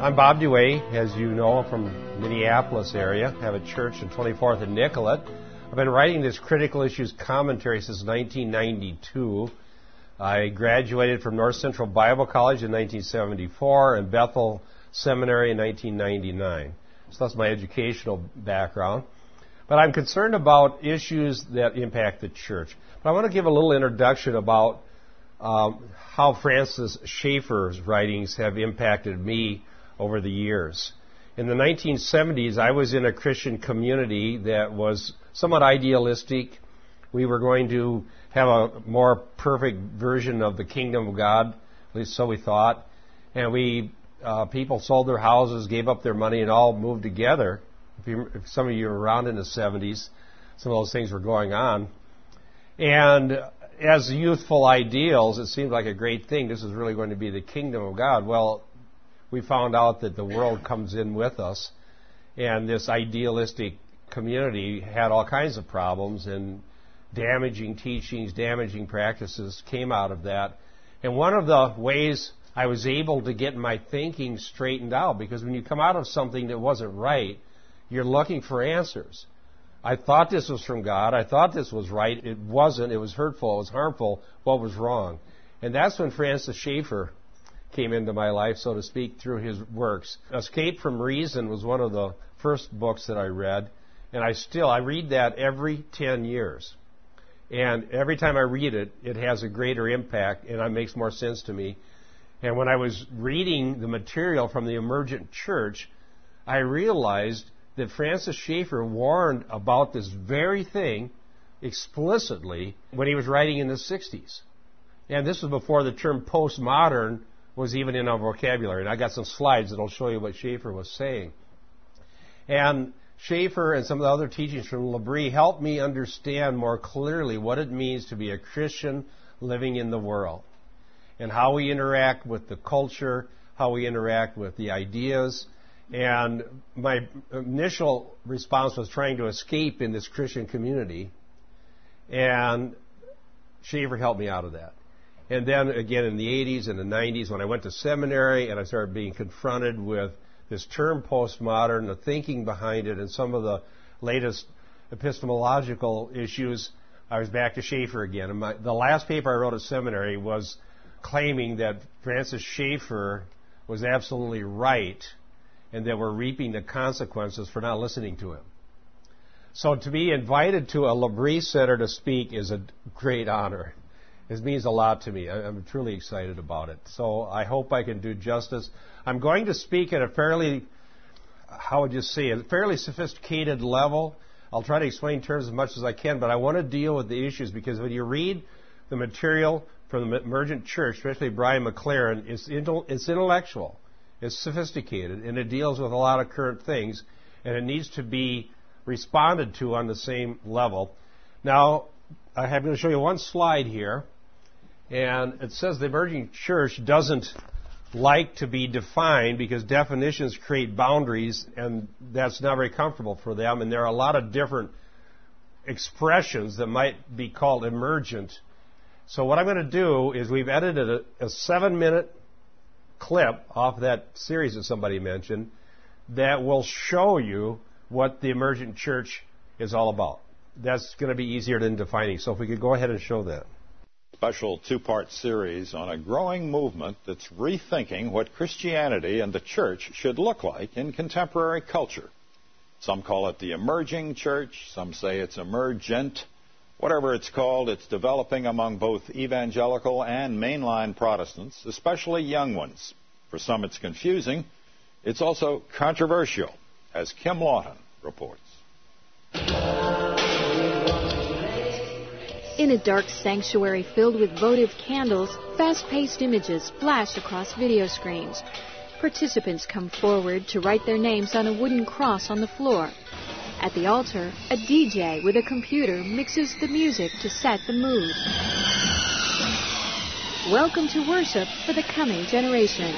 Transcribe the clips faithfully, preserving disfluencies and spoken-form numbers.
I'm Bob Duay, as you know, from Minneapolis area. I have a church in twenty-fourth and Nicollet. I've been writing this critical issues commentary since nineteen ninety-two. I graduated from North Central Bible College in nineteen seventy-four and Bethel Seminary in nineteen ninety-nine. So that's my educational background. But I'm concerned about issues that impact the church. But I want to give a little introduction about um, how Francis Schaeffer's writings have impacted me over the years. In the nineteen seventies, I was in a Christian community that was somewhat idealistic. We were going to have a more perfect version of the kingdom of God, at least so we thought. And we, uh, people sold their houses, gave up their money, and all moved together. If, you, if some of you were around in the seventies, some of those things were going on. And as youthful ideals, it seemed like a great thing. This is really going to be the kingdom of God. Well, we found out that the world comes in with us, and this idealistic community had all kinds of problems, and damaging teachings, damaging practices came out of that. And one of the ways I was able to get my thinking straightened out, because when you come out of something that wasn't right, you're looking for answers. I thought this was from God. I thought this was right. It wasn't. It was hurtful. It was harmful. What was wrong? And that's when Francis Schaeffer came into my life, so to speak, through his works. Escape from Reason was one of the first books that I read, and I still, I read that every ten years. And every time I read it, it has a greater impact, and it makes more sense to me. And when I was reading the material from the Emergent Church, I realized that Francis Schaeffer warned about this very thing explicitly when he was writing in the sixties. And this was before the term postmodern was even in our vocabulary. And I got some slides that will show you what Schaeffer was saying. And Schaeffer and some of the other teachings from L'Abri helped me understand more clearly what it means to be a Christian living in the world, and how we interact with the culture, how we interact with the ideas. And my initial response was trying to escape in this Christian community, and Schaeffer helped me out of that. And then again in the eighties and the nineties, when I went to seminary and I started being confronted with this term postmodern, the thinking behind it, and some of the latest epistemological issues, I was back to Schaeffer again. And my, the last paper I wrote at seminary was claiming that Francis Schaeffer was absolutely right, and that we're reaping the consequences for not listening to him. So to be invited to a L'Abri Center to speak is a great honor. It means a lot to me. I'm truly excited about it. So I hope I can do justice. I'm going to speak at a fairly, how would you say, a fairly sophisticated level. I'll try to explain terms as much as I can, but I want to deal with the issues, because when you read the material from the Emergent Church, especially Brian McLaren, it's, it's intellectual. It's sophisticated, and it deals with a lot of current things, and it needs to be responded to on the same level. Now, I'm going to show you one slide here, and it says the Emerging Church doesn't like to be defined because definitions create boundaries, and that's not very comfortable for them, and there are a lot of different expressions that might be called emergent. So what I'm going to do is we've edited a, a seven-minute clip off that series that somebody mentioned that will show you what the Emergent Church is all about. That's going to be easier than defining. So if we could go ahead and show that. Special two-part series on a growing movement that's rethinking what Christianity and the church should look like in contemporary culture. Some call it the emerging church. Some say it's emergent. Whatever it's called, it's developing among both evangelical and mainline Protestants, especially young ones. For some, it's confusing. It's also controversial, as Kim Lawton reports. In a dark sanctuary filled with votive candles, fast-paced images flash across video screens. Participants come forward to write their names on a wooden cross on the floor. At the altar, a D J with a computer mixes the music to set the mood. Welcome to worship for the coming generation.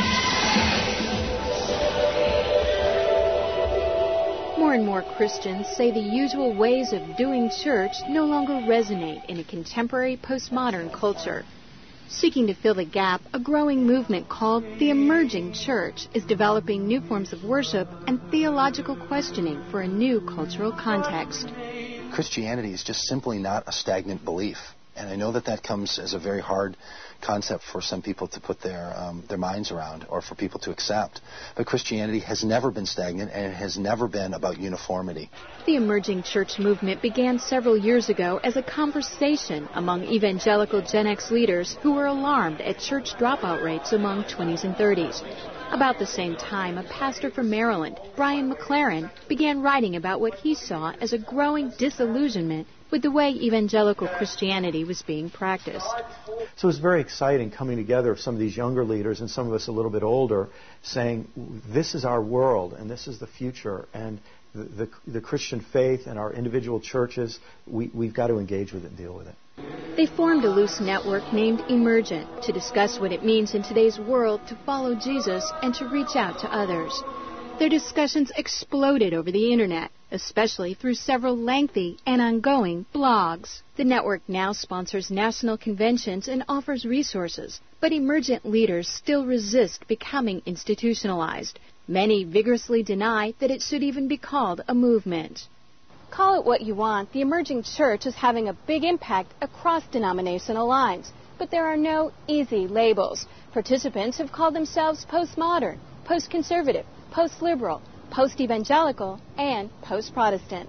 More and more Christians say the usual ways of doing church no longer resonate in a contemporary postmodern culture. Seeking to fill the gap, a growing movement called the Emerging Church is developing new forms of worship and theological questioning for a new cultural context. Christianity is just simply not a stagnant belief. And I know that that comes as a very hard concept for some people to put their um, their minds around or for people to accept. But Christianity has never been stagnant, and it has never been about uniformity. The Emerging Church movement began several years ago as a conversation among evangelical Gen X leaders who were alarmed at church dropout rates among twenties and thirties. About the same time, a pastor from Maryland, Brian McLaren, began writing about what he saw as a growing disillusionment with the way evangelical Christianity was being practiced. So it was very exciting coming together of some of these younger leaders and some of us a little bit older, saying, this is our world and this is the future, and the, the, the Christian faith and our individual churches, we, we've got to engage with it and deal with it. They formed a loose network named Emergent to discuss what it means in today's world to follow Jesus and to reach out to others. Their discussions exploded over the Internet, especially through several lengthy and ongoing blogs. The network now sponsors national conventions and offers resources, but emergent leaders still resist becoming institutionalized. Many vigorously deny that it should even be called a movement. Call it what you want, the Emerging Church is having a big impact across denominational lines, but there are no easy labels. Participants have called themselves postmodern, post-conservative, post-liberal, post-evangelical, and post-Protestant.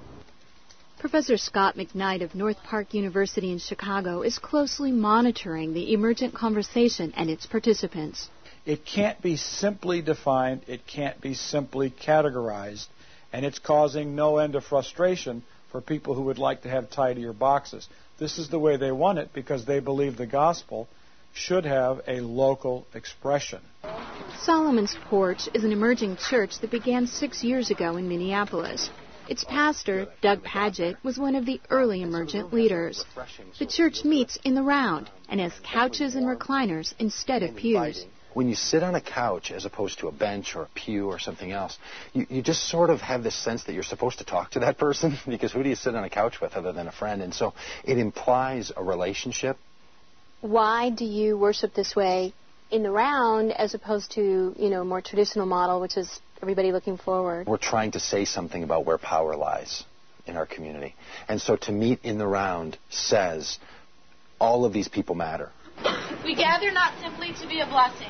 Professor Scott McKnight of North Park University in Chicago is closely monitoring the emergent conversation and its participants. It can't be simply defined, it can't be simply categorized, and it's causing no end of frustration for people who would like to have tidier boxes. This is the way they want it because they believe the gospel should have a local expression. Solomon's Porch is an emerging church that began six years ago in Minneapolis. Its pastor, Doug Padgett, was one of the early emergent leaders. The church meets in the round and has couches and recliners instead of pews. When you sit on a couch as opposed to a bench or a pew or something else, you, you just sort of have this sense that you're supposed to talk to that person because who do you sit on a couch with other than a friend? And so it implies a relationship. Why do you worship this way in the round as opposed to, you know, a more traditional model, which is everybody looking forward? We're trying to say something about where power lies in our community. And so to meet in the round says all of these people matter. We gather not simply to be a blessing,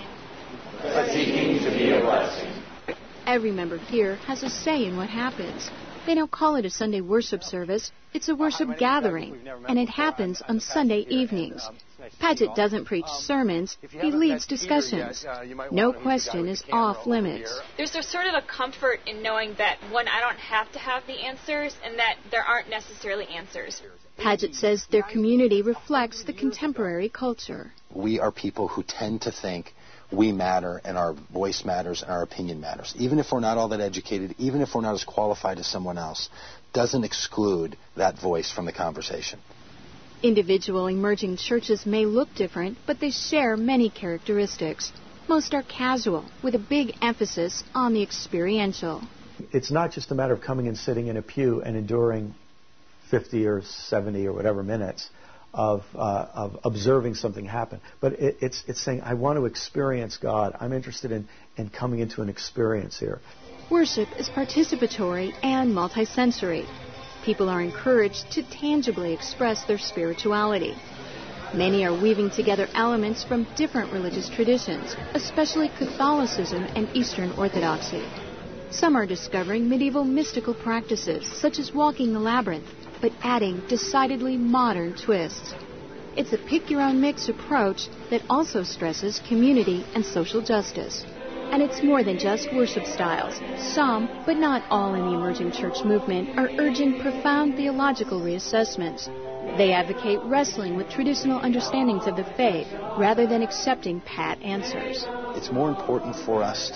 but seeking to be a blessing. Every member here has a say in what happens. They don't call it a Sunday worship service. It's a worship gathering, and it happens on Sunday evenings. Padgett doesn't preach sermons. He leads discussions. No question is off limits. There's a sort of a comfort in knowing that, one, I don't have to have the answers, and that there aren't necessarily answers. Padgett says their community reflects the contemporary culture. We are people who tend to think we matter and our voice matters and our opinion matters. Even if we're not all that educated, even if we're not as qualified as someone else, doesn't exclude that voice from the conversation. Individual emerging churches may look different, but they share many characteristics. Most are casual, with a big emphasis on the experiential. It's not just a matter of coming and sitting in a pew and enduring fifty or seventy or whatever minutes of uh, of observing something happen. But it, it's it's saying, I want to experience God. I'm interested in, in coming into an experience here. Worship is participatory and multisensory. People are encouraged to tangibly express their spirituality. Many are weaving together elements from different religious traditions, especially Catholicism and Eastern Orthodoxy. Some are discovering medieval mystical practices, such as walking the labyrinth, but adding decidedly modern twists. It's a pick-your-own-mix approach that also stresses community and social justice. And it's more than just worship styles. Some, but not all in the emerging church movement, are urging profound theological reassessments. They advocate wrestling with traditional understandings of the faith rather than accepting pat answers. It's more important for us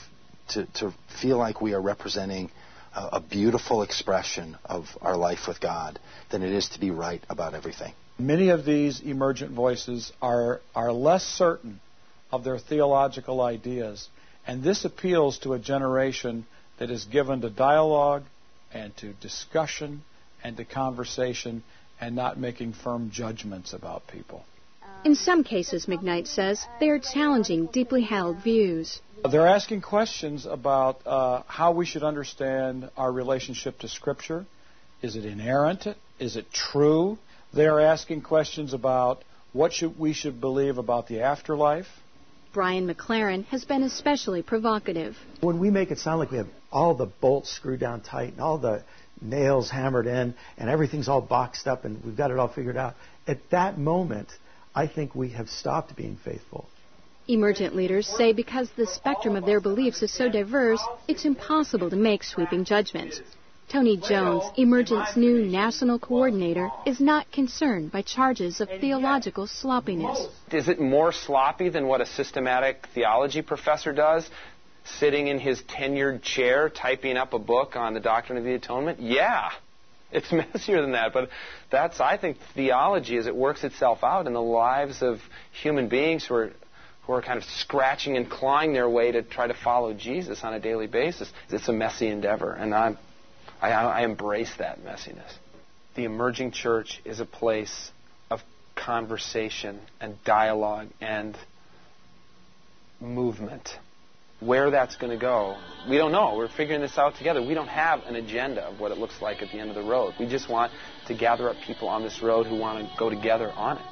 to, to, to feel like we are representing a, a beautiful expression of our life with God than it is to be right about everything. Many of these emergent voices are, are less certain of their theological ideas. And this appeals to a generation that is given to dialogue and to discussion and to conversation and not making firm judgments about people. In some cases, McKnight says, they are challenging deeply held views. They're asking questions about uh, how we should understand our relationship to Scripture. Is it inerrant? Is it true? They're asking questions about what should we should believe about the afterlife. Brian McLaren has been especially provocative. When we make it sound like we have all the bolts screwed down tight and all the nails hammered in and everything's all boxed up and we've got it all figured out, at that moment, I think we have stopped being faithful. Emergent leaders say because the spectrum of their beliefs is so diverse, it's impossible to make sweeping judgments. Tony Jones, Emergent's new national coordinator, is not concerned by charges of theological sloppiness. Is it more sloppy than what a systematic theology professor does, sitting in his tenured chair typing up a book on the doctrine of the atonement? Yeah, it's messier than that, but that's, I think, theology as it works itself out in the lives of human beings who are who are kind of scratching and clawing their way to try to follow Jesus on a daily basis. It's a messy endeavor, and I'm I, I embrace that messiness. The emerging church is a place of conversation and dialogue and movement. Where that's going to go, we don't know. We're figuring this out together. We don't have an agenda of what it looks like at the end of the road. We just want to gather up people on this road who want to go together on it.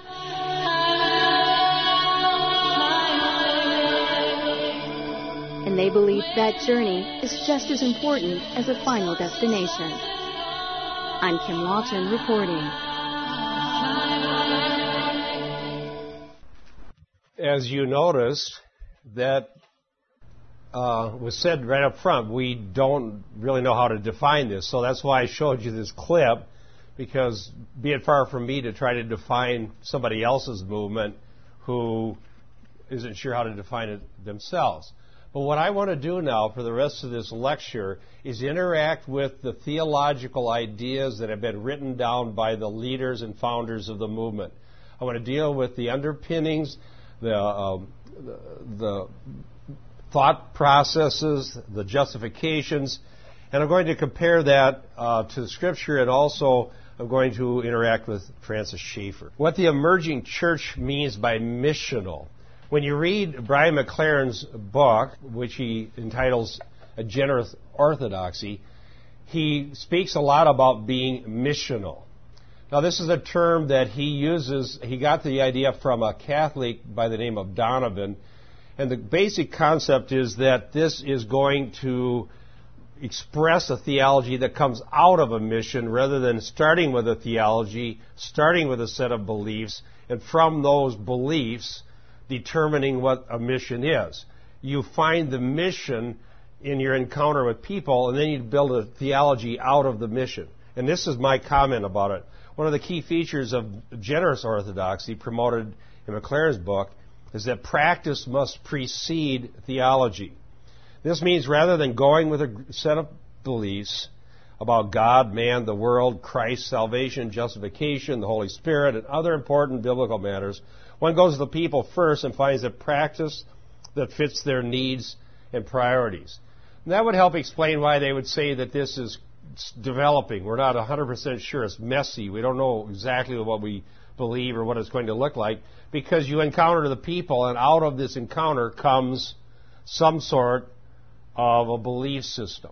And they believe that journey is just as important as a final destination. I'm Kim Walton reporting. As you noticed, that uh, was said right up front. We don't really know how to define this, so that's why I showed you this clip, because be it far from me to try to define somebody else's movement who isn't sure how to define it themselves. But what I want to do now for the rest of this lecture is interact with the theological ideas that have been written down by the leaders and founders of the movement. I want to deal with the underpinnings, the, um, the, the thought processes, the justifications, and I'm going to compare that uh, to the Scripture, and also I'm going to interact with Francis Schaeffer. What the emerging church means by missional. When you read Brian McLaren's book, which he entitles A Generous Orthodoxy, he speaks a lot about being missional. Now, this is a term that he uses. He got the idea from a Catholic by the name of Donovan. And the basic concept is that this is going to express a theology that comes out of a mission rather than starting with a theology, starting with a set of beliefs, and from those beliefs determining what a mission is. You find the mission in your encounter with people, and then you build a theology out of the mission. And this is my comment about it. One of the key features of generous orthodoxy promoted in McLaren's book is that practice must precede theology. This means rather than going with a set of beliefs about God, man, the world, Christ, salvation, justification, the Holy Spirit, and other important biblical matters, one goes to the people first and finds a practice that fits their needs and priorities. And that would help explain why they would say that this is developing. We're not one hundred percent sure. It's messy. We don't know exactly what we believe or what it's going to look like, because you encounter the people, and out of this encounter comes some sort of a belief system.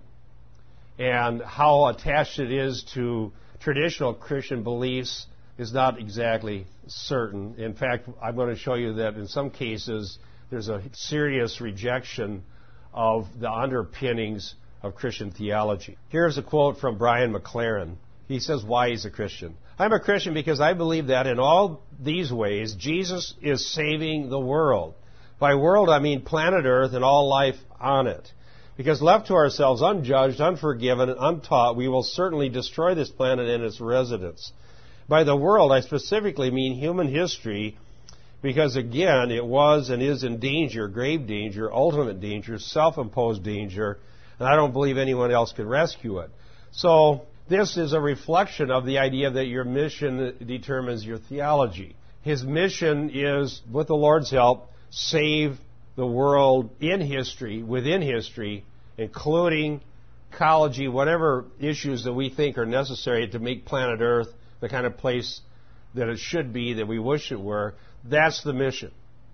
And how attached it is to traditional Christian beliefs is not exactly certain. In fact, I'm going to show you that in some cases there's a serious rejection of the underpinnings of Christian theology. Here's a quote from Brian McLaren. He says why he's a Christian. I'm a Christian because I believe that in all these ways Jesus is saving the world. By world I mean planet Earth and all life on it. Because left to ourselves, unjudged, unforgiven, and untaught, we will certainly destroy this planet and its residents. By the world, I specifically mean human history, because again, it was and is in danger, grave danger, ultimate danger, self-imposed danger, and I don't believe anyone else can rescue it. So, this is a reflection of the idea that your mission determines your theology. His mission is, with the Lord's help, save the world in history, within history, including ecology, whatever issues that we think are necessary to make planet Earth the kind of place that it should be, that we wish it were. That's the mission.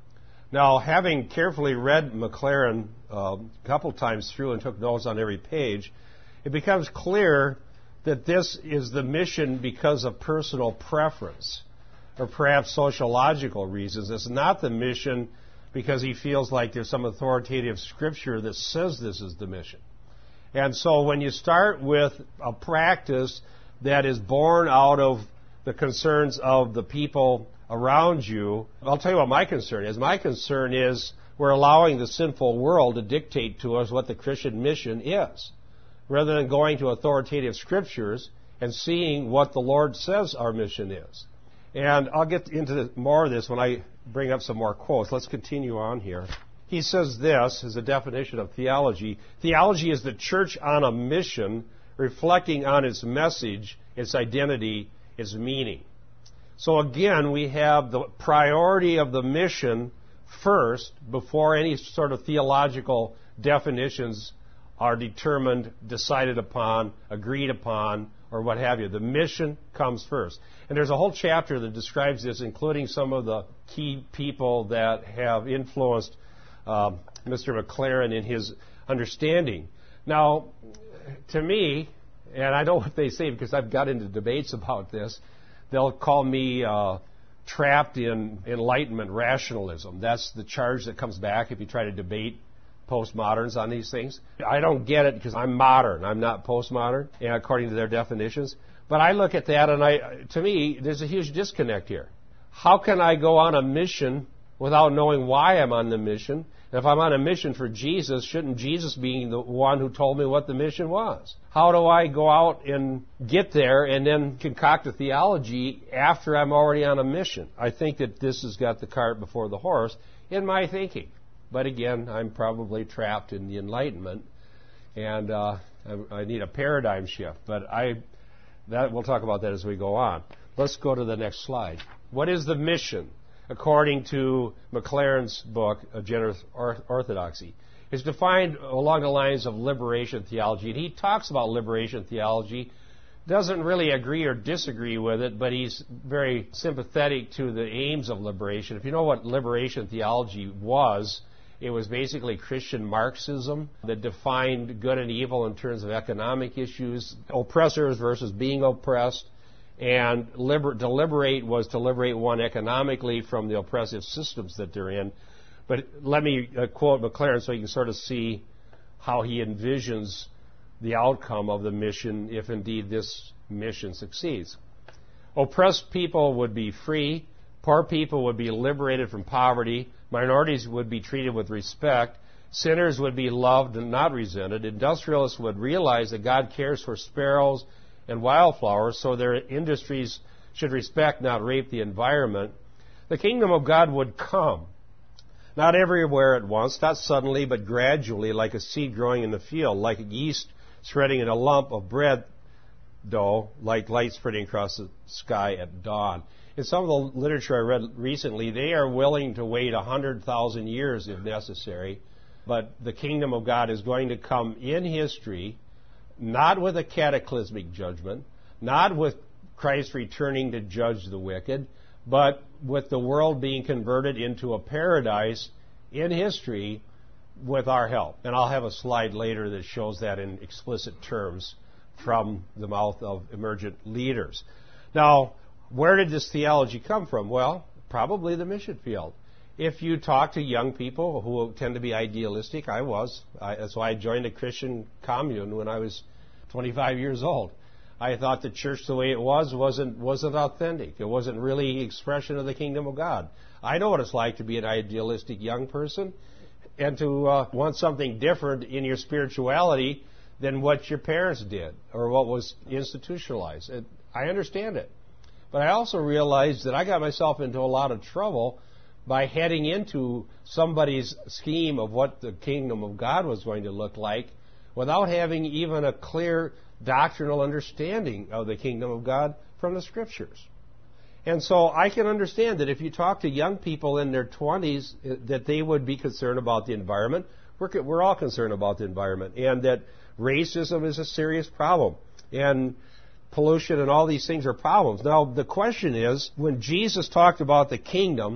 Now, having carefully read Maclaren uh, a couple times through and took notes on every page, it becomes clear that this is the mission because of personal preference or perhaps sociological reasons. It's not the mission because he feels like there's some authoritative scripture that says this is the mission. And so when you start with a practice that is born out of the concerns of the people around you, I'll tell you what my concern is. My concern is we're allowing the sinful world to dictate to us what the Christian mission is, rather than going to authoritative scriptures and seeing what the Lord says our mission is. And I'll get into more of this when I bring up some more quotes. Let's continue on here. He says this as a definition of theology. Theology is the church on a mission, reflecting on its message, its identity, its meaning. So again, we have the priority of the mission first before any sort of theological definitions are determined, decided upon, agreed upon, or what have you. The mission comes first. And there's a whole chapter that describes this, including some of the key people that have influenced uh, Mister Maclaren in his understanding. Now, to me, and I know what they say because I've got into debates about this, they'll call me uh, trapped in Enlightenment rationalism. That's the charge that comes back if you try to debate postmoderns on these things. I don't get it because I'm modern. I'm not postmodern, according to their definitions. But I look at that, and I, to me, there's a huge disconnect here. How can I go on a mission without knowing why I'm on the mission? And if I'm on a mission for Jesus, shouldn't Jesus be the one who told me what the mission was? How do I go out and get there and then concoct a theology after I'm already on a mission? I think that this has got the cart before the horse in my thinking. But again, I'm probably trapped in the Enlightenment, and uh, I, I need a paradigm shift. But I, that we'll talk about that as we go on. Let's go to the next slide. What is the mission, according to Maclaren's book, A Generous Orthodoxy? It's defined along the lines of liberation theology. And he talks about liberation theology, doesn't really agree or disagree with it, but he's very sympathetic to the aims of liberation. If you know what liberation theology was, it was basically Christian Marxism that defined good and evil in terms of economic issues, oppressors versus being oppressed, and liber- to liberate was to liberate one economically from the oppressive systems that they're in. But let me uh, quote Maclaren so you can sort of see how he envisions the outcome of the mission if indeed this mission succeeds. Oppressed people would be free, poor people would be liberated from poverty, minorities would be treated with respect, sinners would be loved and not resented, industrialists would realize that God cares for sparrows and wildflowers, so their industries should respect, not rape the environment. The kingdom of God would come, not everywhere at once, not suddenly, but gradually, like a seed growing in the field, like yeast spreading in a lump of bread dough, like light spreading across the sky at dawn. In some of the literature I read recently, they are willing to wait one hundred thousand years if necessary, but the kingdom of God is going to come in history, not with a cataclysmic judgment, not with Christ returning to judge the wicked, but with the world being converted into a paradise in history with our help. And I'll have a slide later that shows that in explicit terms from the mouth of emergent leaders. Now, where did this theology come from? Well, probably the mission field. If you talk to young people who tend to be idealistic, I was. I, that's why I joined a Christian commune when I was twenty-five years old. I thought the church the way it was wasn't wasn't authentic. It wasn't really expression of the kingdom of God. I know what it's like to be an idealistic young person and to uh, want something different in your spirituality than what your parents did or what was institutionalized. It, I understand it. But I also realized that I got myself into a lot of trouble by heading into somebody's scheme of what the kingdom of God was going to look like without having even a clear doctrinal understanding of the kingdom of God from the Scriptures. And so I can understand that if you talk to young people in their twenties, that they would be concerned about the environment. We're, we're all concerned about the environment, and that racism is a serious problem. And pollution and all these things are problems. Now, the question is, when Jesus talked about the kingdom,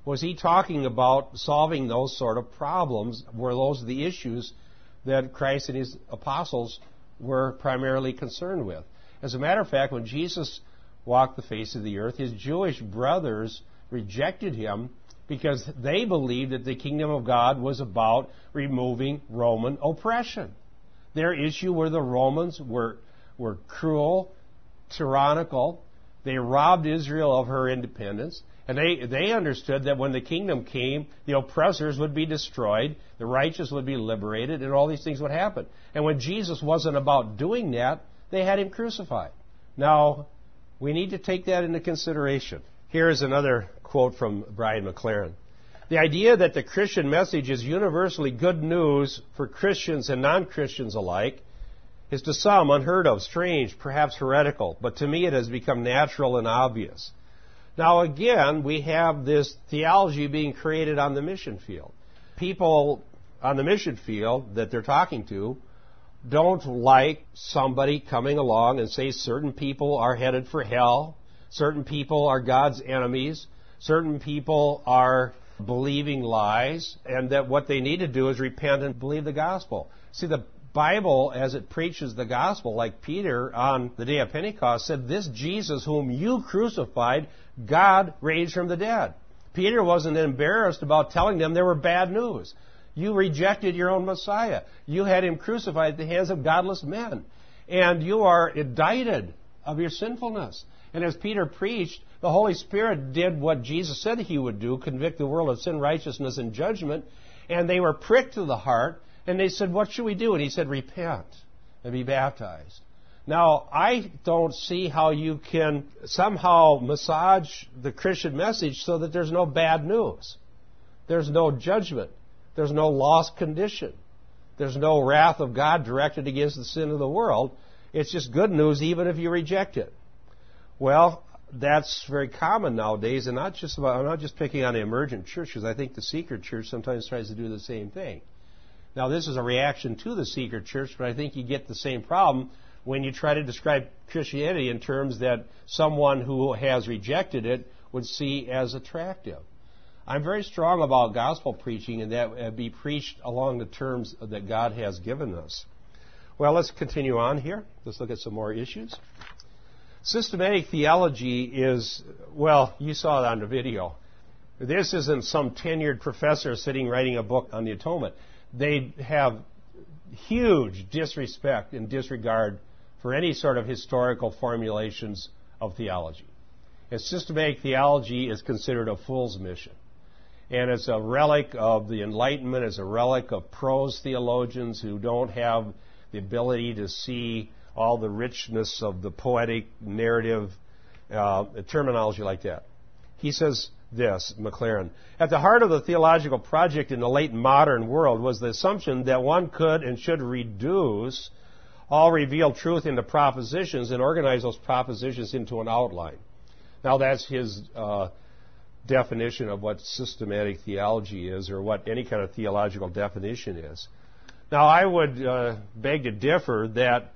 Was he talking about solving those sort of problems? Were those the issues that Christ and his apostles were primarily concerned with? As a matter of fact, when Jesus walked the face of the earth, his Jewish brothers rejected him because they believed that the kingdom of God was about removing Roman oppression. Their issue were the Romans were, were cruel, tyrannical. They robbed Israel of her independence. And they, they understood that when the kingdom came, the oppressors would be destroyed, the righteous would be liberated, and all these things would happen. And when Jesus wasn't about doing that, they had him crucified. Now, we need to take that into consideration. Here is another quote from Brian McLaren. The idea that the Christian message is universally good news for Christians and non-Christians alike is to some unheard of, strange, perhaps heretical, but to me it has become natural and obvious. Now again, we have this theology being created on the mission field. People on the mission field that they're talking to don't like somebody coming along and say certain people are headed for hell, certain people are God's enemies, certain people are believing lies, and that what they need to do is repent and believe the gospel. See, the Bible, as it preaches the gospel, like Peter on the day of Pentecost, said, this Jesus whom you crucified, God raised from the dead. Peter wasn't embarrassed about telling them there were bad news. You rejected your own Messiah. You had him crucified at the hands of godless men. And you are indicted of your sinfulness. And as Peter preached, the Holy Spirit did what Jesus said he would do, convict the world of sin, righteousness, and judgment. And they were pricked to the heart. And they said, what should we do? And he said, repent and be baptized. Now, I don't see how you can somehow massage the Christian message so that there's no bad news. There's no judgment. There's no lost condition. There's no wrath of God directed against the sin of the world. It's just good news even if you reject it. Well, that's very common nowadays, and not just about, I'm not just picking on the emergent churches. I think the secret church sometimes tries to do the same thing. Now, this is a reaction to the secret church, but I think you get the same problem when you try to describe Christianity in terms that someone who has rejected it would see as attractive. I'm very strong about gospel preaching, and that uh, be preached along the terms that God has given us. Well, let's continue on here. Let's look at some more issues. Systematic theology is, well, you saw it on the video. This isn't some tenured professor sitting writing a book on the atonement. They have huge disrespect and disregard for any sort of historical formulations of theology. And systematic theology is considered a fool's mission. And it's a relic of the Enlightenment, it's a relic of prose theologians who don't have the ability to see all the richness of the poetic narrative, uh, terminology like that. He says this, McLaren, at the heart of the theological project in the late modern world was the assumption that one could and should reduce all revealed truth into propositions and organize those propositions into an outline. Now that's his uh, definition of what systematic theology is, or what any kind of theological definition is. Now I would uh, beg to differ that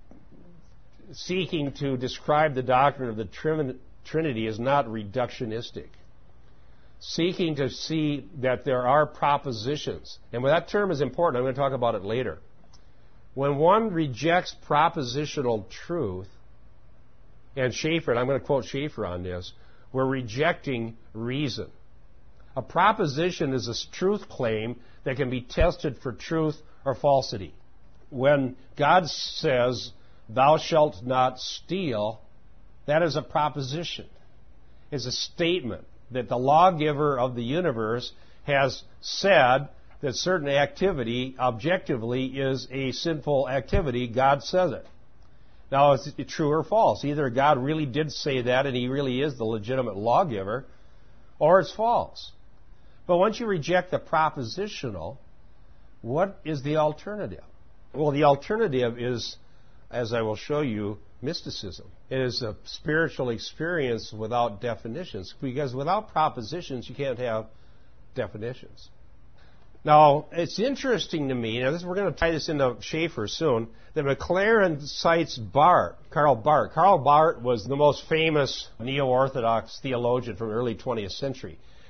seeking to describe the doctrine of the Trin- Trinity is not reductionistic. Seeking to see that there are propositions, and that term is important, I'm going to talk about it later. When one rejects propositional truth, and Schaeffer, and I'm going to quote Schaeffer on this, we're rejecting reason. A proposition is a truth claim that can be tested for truth or falsity. When God says, thou shalt not steal, that is a proposition. It's a statement that the lawgiver of the universe has said that certain activity objectively is a sinful activity. God says it. Now, is it true or false? Either God really did say that and he really is the legitimate lawgiver, or it's false. But once you reject the propositional, what is the alternative? Well, the alternative is, as I will show you, mysticism. It is a spiritual experience without definitions, because without propositions you can't have definitions. Now, it's interesting to me, now this, we're going to tie this into Schaeffer soon, that McLaren cites Barth, Karl Barth. Karl Barth was the most famous neo-Orthodox theologian from the early twentieth century.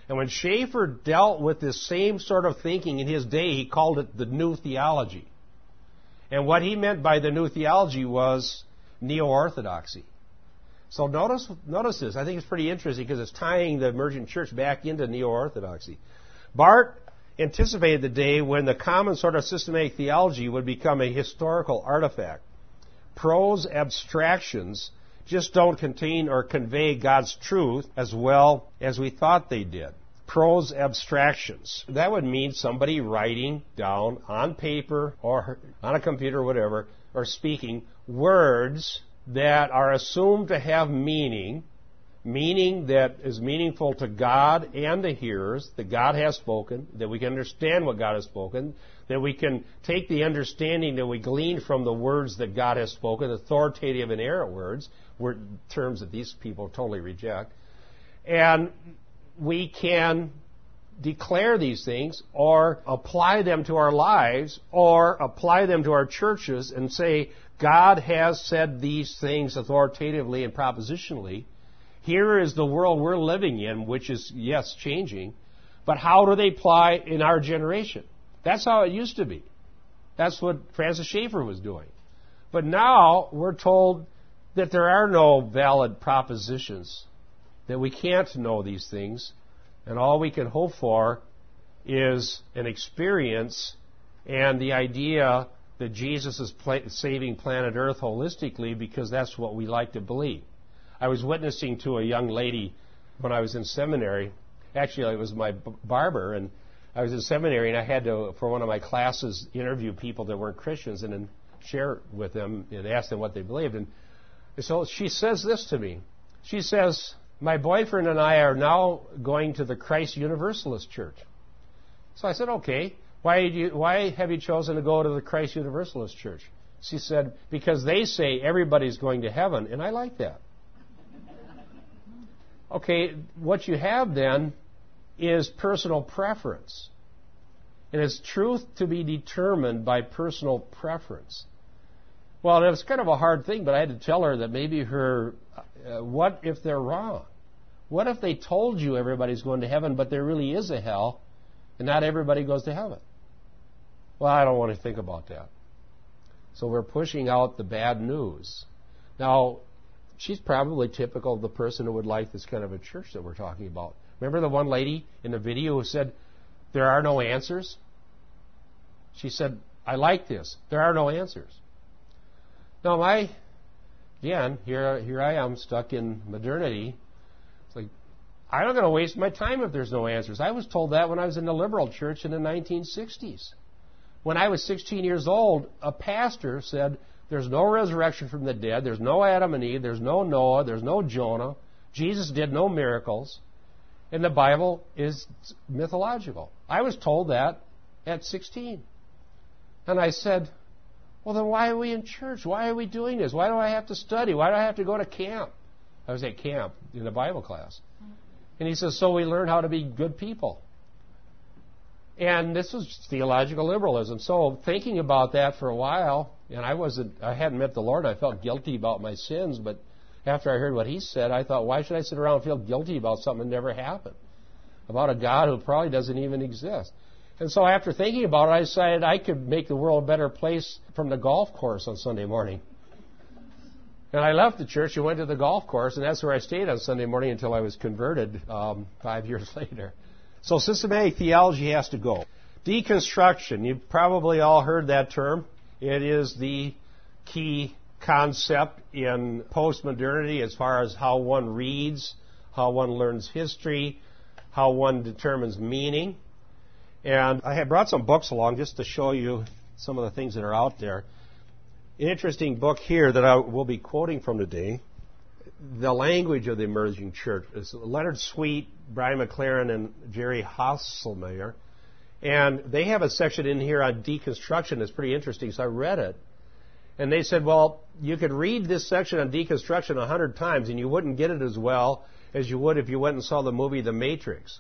And when Schaeffer dealt with this same sort of thinking in his day, he called it the New Theology. And what he meant by the New Theology was neo-orthodoxy. So notice, notice this. I think it's pretty interesting because it's tying the emergent church back into neo-orthodoxy. Barth anticipated the day when the common sort of systematic theology would become a historical artifact. Prose abstractions just don't contain or convey God's truth as well as we thought they did. Prose abstractions. That would mean somebody writing down on paper or on a computer or whatever, or speaking words that are assumed to have meaning, meaning that is meaningful to God and the hearers, that God has spoken, that we can understand what God has spoken, that we can take the understanding that we glean from the words that God has spoken, authoritative and inerrant words, word, terms that these people totally reject, and we can declare these things or apply them to our lives or apply them to our churches and say, God has said these things authoritatively and propositionally. Here is the world we're living in, which is, yes, changing, but how do they apply in our generation? That's how it used to be. That's what Francis Schaeffer was doing. But now we're told that there are no valid propositions, that we can't know these things, and all we can hope for is an experience and the idea that Jesus is pla- saving planet Earth holistically, because that's what we like to believe. I was witnessing to a young lady when I was in seminary. Actually, it was my b- barber, and I was in seminary, and I had to, for one of my classes, interview people that weren't Christians and then share with them and ask them what they believed. And so she says this to me. She says, my boyfriend and I are now going to the Christ Universalist Church. So I said, okay, why, did you, why have you chosen to go to the Christ Universalist Church? She said, because they say everybody's going to heaven, and I like that. Okay, what you have then is personal preference. And it's truth to be determined by personal preference. Well, it was kind of a hard thing, but I had to tell her that maybe her, uh, what if they're wrong? What if they told you everybody's going to heaven, but there really is a hell, and not everybody goes to heaven? Well, I don't want to think about that. So we're pushing out the bad news. Now, she's probably typical of the person who would like this kind of a church that we're talking about. Remember the one lady in the video who said, there are no answers? She said, I like this. There are no answers. Now, my, again, here, here I am stuck in modernity. It's like, I'm not going to waste my time if there's no answers. I was told that when I was in the liberal church in the nineteen sixties. When I was sixteen years old, a pastor said, there's no resurrection from the dead, there's no Adam and Eve, there's no Noah, there's no Jonah, Jesus did no miracles, and the Bible is mythological. I was told that at sixteen. And I said, well, then why are we in church? Why are we doing this? Why do I have to study? Why do I have to go to camp? I was at camp in the Bible class. And he says, so we learn how to be good people. And this was theological liberalism. So thinking about that for a while, and I wasn't, I hadn't met the Lord. I felt guilty about my sins, but after I heard what he said, I thought, why should I sit around and feel guilty about something that never happened? About a God who probably doesn't even exist. And so after thinking about it, I decided I could make the world a better place from the golf course on Sunday morning. And I left the church and went to the golf course, and that's where I stayed on Sunday morning until I was converted um, five years later. So systematic theology has to go. Deconstruction, you've probably all heard that term. It is the key concept in postmodernity as far as how one reads, how one learns history, how one determines meaning. And I have brought some books along just to show you some of the things that are out there. An interesting book here that I will be quoting from today, The Language of the Emerging Church, is Leonard Sweet, Brian McLaren, and Jerry Hasselmeyer. And they have a section in here on deconstruction that's pretty interesting, so I read it. And they said, well, you could read this section on deconstruction a hundred times and you wouldn't get it as well as you would if you went and saw the movie The Matrix.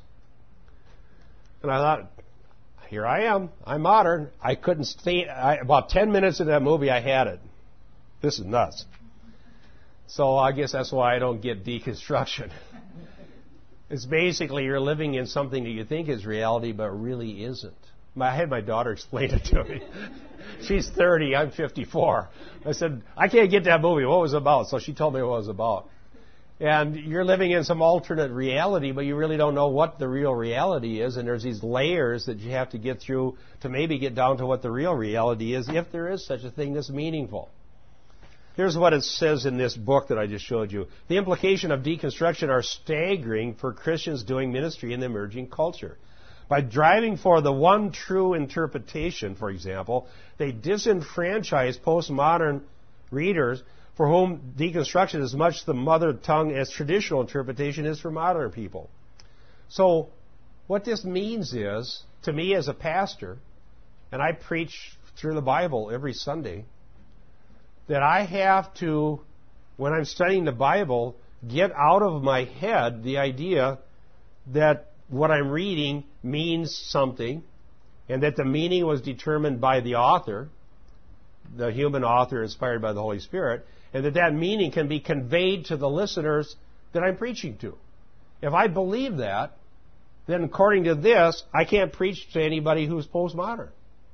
And I thought, here I am. I'm modern. I couldn't stay. I, about ten minutes into that movie, I had it. This is nuts. So I guess that's why I don't get deconstruction. It's basically you're living in something that you think is reality, but really isn't. I had my daughter explain it to me. She's thirty, I'm fifty-four. I said, I can't get that movie. What was it about? So she told me what it was about. And you're living in some alternate reality, but you really don't know what the real reality is. And there's these layers that you have to get through to maybe get down to what the real reality is, if there is such a thing that's meaningful. Here's what it says in this book that I just showed you. The implications of deconstruction are staggering for Christians doing ministry in the emerging culture. By driving for the one true interpretation, for example, they disenfranchise postmodern readers for whom deconstruction is much the mother tongue as traditional interpretation is for modern people. So what this means is, to me as a pastor, and I preach through the Bible every Sunday, that I have to, when I'm studying the Bible, get out of my head the idea that what I'm reading means something, and that the meaning was determined by the author, the human author inspired by the Holy Spirit, and that that meaning can be conveyed to the listeners that I'm preaching to. If I believe that, then according to this, I can't preach to anybody who's postmodern.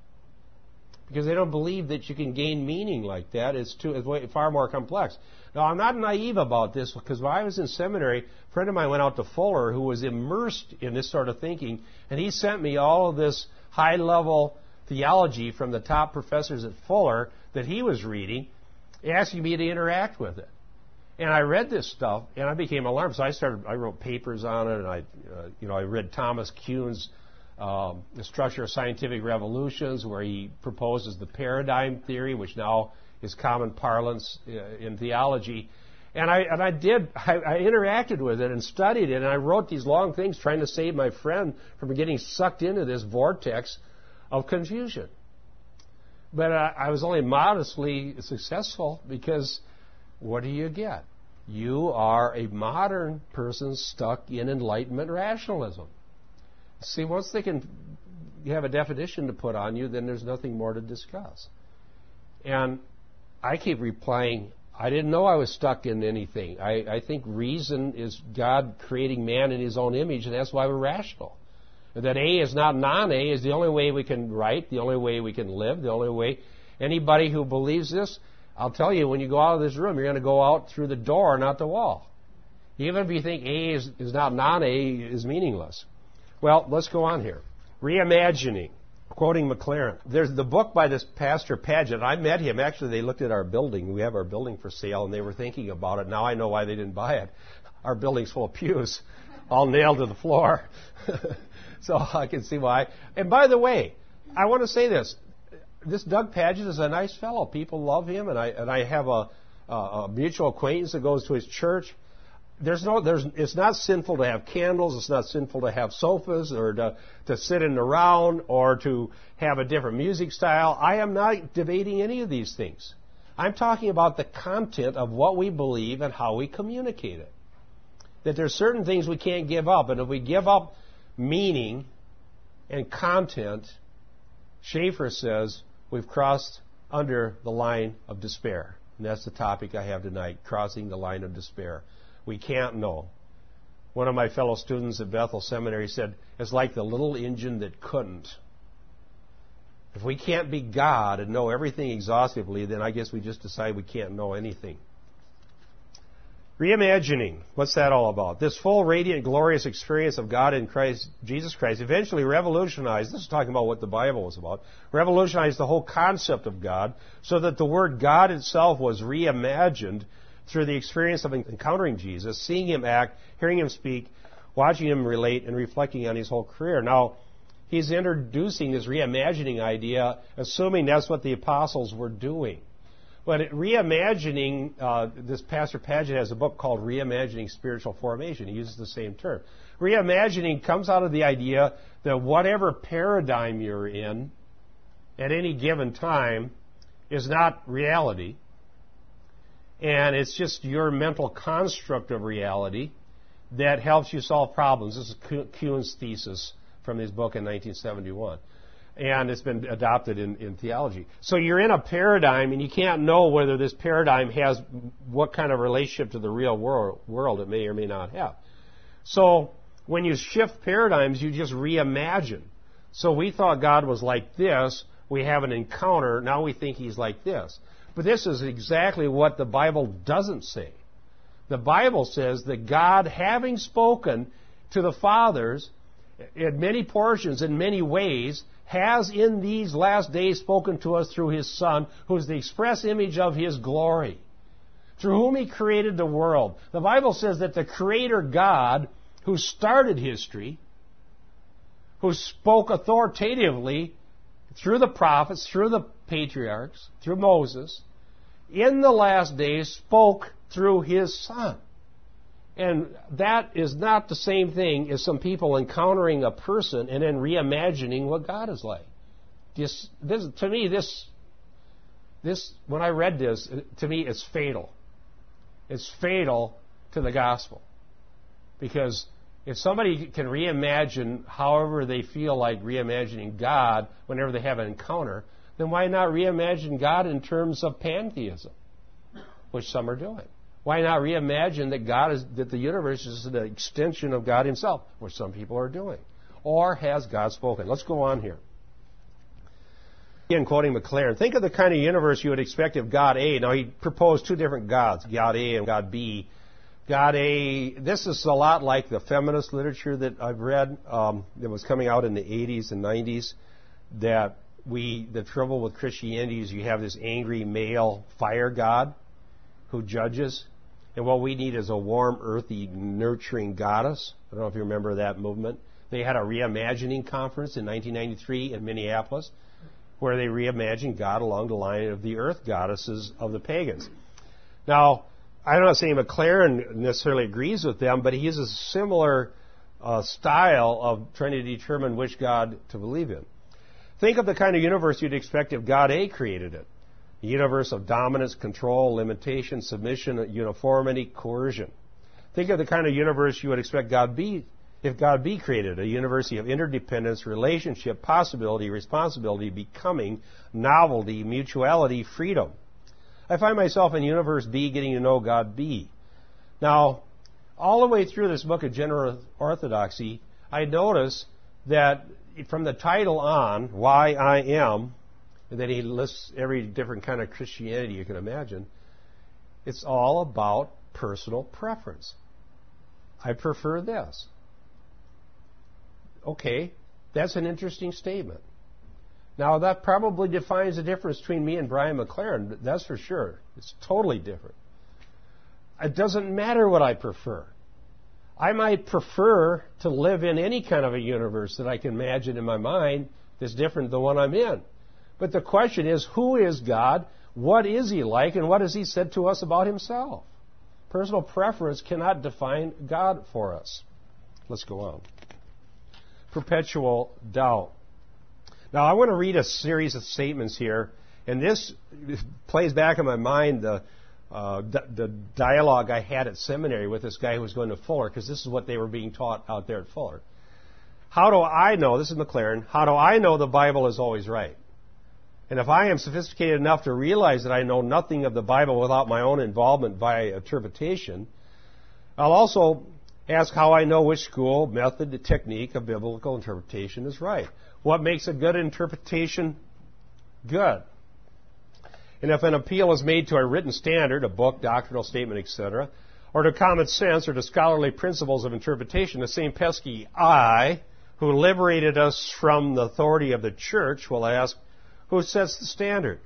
Because they don't believe that you can gain meaning like that. It's, too, it's way, far more complex. Now, I'm not naive about this, because when I was in seminary, a friend of mine went out to Fuller who was immersed in this sort of thinking, and he sent me all of this high-level theology from the top professors at Fuller that he was reading, asking me to interact with it. And I read this stuff, and I became alarmed. So I started. I wrote papers on it, and I, uh, you know, I read Thomas Kuhn's um, The Structure of Scientific Revolutions, where he proposes the paradigm theory, which now is common parlance uh, in theology. And I and I did. I, I interacted with it and studied it, and I wrote these long things trying to save my friend from getting sucked into this vortex of confusion. But uh, I was only modestly successful, because what do you get? You are a modern person stuck in Enlightenment rationalism. See, once they can have a definition to put on you, then there's nothing more to discuss. And I keep replying, I didn't know I was stuck in anything. I, I think reason is God creating man in his own image, and that's why we're rational. That A is not non-A is the only way we can write, the only way we can live, the only way. Anybody who believes this, I'll tell you, when you go out of this room, you're going to go out through the door, not the wall. Even if you think A is, is not non-A, is meaningless. Well, let's go on here. Reimagining, quoting McLaren. There's the book by this Pastor Paget. I met him. Actually, they looked at our building. We have our building for sale, and they were thinking about it. Now I know why they didn't buy it. Our building's full of pews, all nailed to the floor. So I can see why. And by the way, I want to say this. This Doug Paget is a nice fellow. People love him, and I and I have a, a, a mutual acquaintance that goes to his church. There's no, there's, it's not sinful to have candles. It's not sinful to have sofas or to, to sit in the round or to have a different music style. I am not debating any of these things. I'm talking about the content of what we believe and how we communicate it. That there's certain things we can't give up, and if we give up meaning and content, Schaeffer says we've crossed under the line of despair. And that's the topic I have tonight, crossing the line of despair. We can't know. One of my fellow students at Bethel Seminary said, it's like the little engine that couldn't. If we can't be God and know everything exhaustively, then I guess we just decide we can't know anything. Reimagining. What's that all about? This full, radiant, glorious experience of God in Christ, Jesus Christ, eventually revolutionized, this is talking about what the Bible was about, revolutionized the whole concept of God, so that the word God itself was reimagined through the experience of encountering Jesus, seeing him act, hearing him speak, watching him relate, and reflecting on his whole career. Now, he's introducing this reimagining idea, assuming that's what the apostles were doing. But it, reimagining, uh, this Pastor Paget has a book called Reimagining Spiritual Formation. He uses the same term. Reimagining comes out of the idea that whatever paradigm you're in at any given time is not reality, and it's just your mental construct of reality that helps you solve problems. This is Kuhn's thesis from his book in nineteen seventy-one. And it's been adopted in, in theology. So you're in a paradigm, and you can't know whether this paradigm has what kind of relationship to the real world, world it may or may not have. So when you shift paradigms, you just reimagine. So we thought God was like this. We have an encounter. Now we think He's like this. But this is exactly what the Bible doesn't say. The Bible says that God, having spoken to the fathers in many portions, in many ways, has in these last days spoken to us through His Son, who is the express image of His glory, through whom He created the world. The Bible says that the Creator God, who started history, who spoke authoritatively through the prophets, through the patriarchs, through Moses, in the last days spoke through His Son. And that is not the same thing as some people encountering a person and then reimagining what God is like. This, this, to me, this, this, when I read this, to me, it's fatal. It's fatal to the gospel. Because if somebody can reimagine however they feel like reimagining God whenever they have an encounter, then why not reimagine God in terms of pantheism, which some are doing? Why not reimagine that God is, that the universe is an extension of God Himself, which some people are doing? Or has God spoken? Let's go on here. Again, quoting McLaren, think of the kind of universe you would expect of God A. Now, he proposed two different gods, God A and God B. God A, this is a lot like the feminist literature that I've read um, that was coming out in the eighties and nineties, that we, the trouble with Christianity is you have this angry male fire god who judges, and what we need is a warm, earthy, nurturing goddess. I don't know if you remember that movement. They had a reimagining conference in nineteen ninety-three in Minneapolis where they reimagined God along the line of the earth goddesses of the pagans. Now, I'm not saying McLaren necessarily agrees with them, but he has a similar uh, style of trying to determine which God to believe in. Think of the kind of universe you'd expect if God A created it. A universe of dominance, control, limitation, submission, uniformity, coercion. Think of the kind of universe you would expect God B if God B created a universe of interdependence, relationship, possibility, responsibility, becoming, novelty, mutuality, freedom. I find myself in universe B getting to know God B. Now, all the way through this book of General Orthodoxy, I notice that from the title on, Why I Am, and then he lists every different kind of Christianity you can imagine, it's all about personal preference. I prefer this. Okay, that's an interesting statement. Now, that probably defines the difference between me and Brian McLaren. That's for sure. It's totally different. It doesn't matter what I prefer. I might prefer to live in any kind of a universe that I can imagine in my mind that's different than the one I'm in. But the question is, who is God? What is He like? And what has He said to us about Himself? Personal preference cannot define God for us. Let's go on. Perpetual doubt. Now, I want to read a series of statements here, and this plays back in my mind the, uh, d- the dialogue I had at seminary with this guy who was going to Fuller, because this is what they were being taught out there at Fuller. How do I know, this is McLaren, how do I know the Bible is always right? And if I am sophisticated enough to realize that I know nothing of the Bible without my own involvement via interpretation, I'll also ask how I know which school, method, technique of biblical interpretation is right. What makes a good interpretation good? And if an appeal is made to a written standard, a book, doctrinal statement, et cetera, or to common sense or to scholarly principles of interpretation, the same pesky I, who liberated us from the authority of the church, will ask, who sets the standard?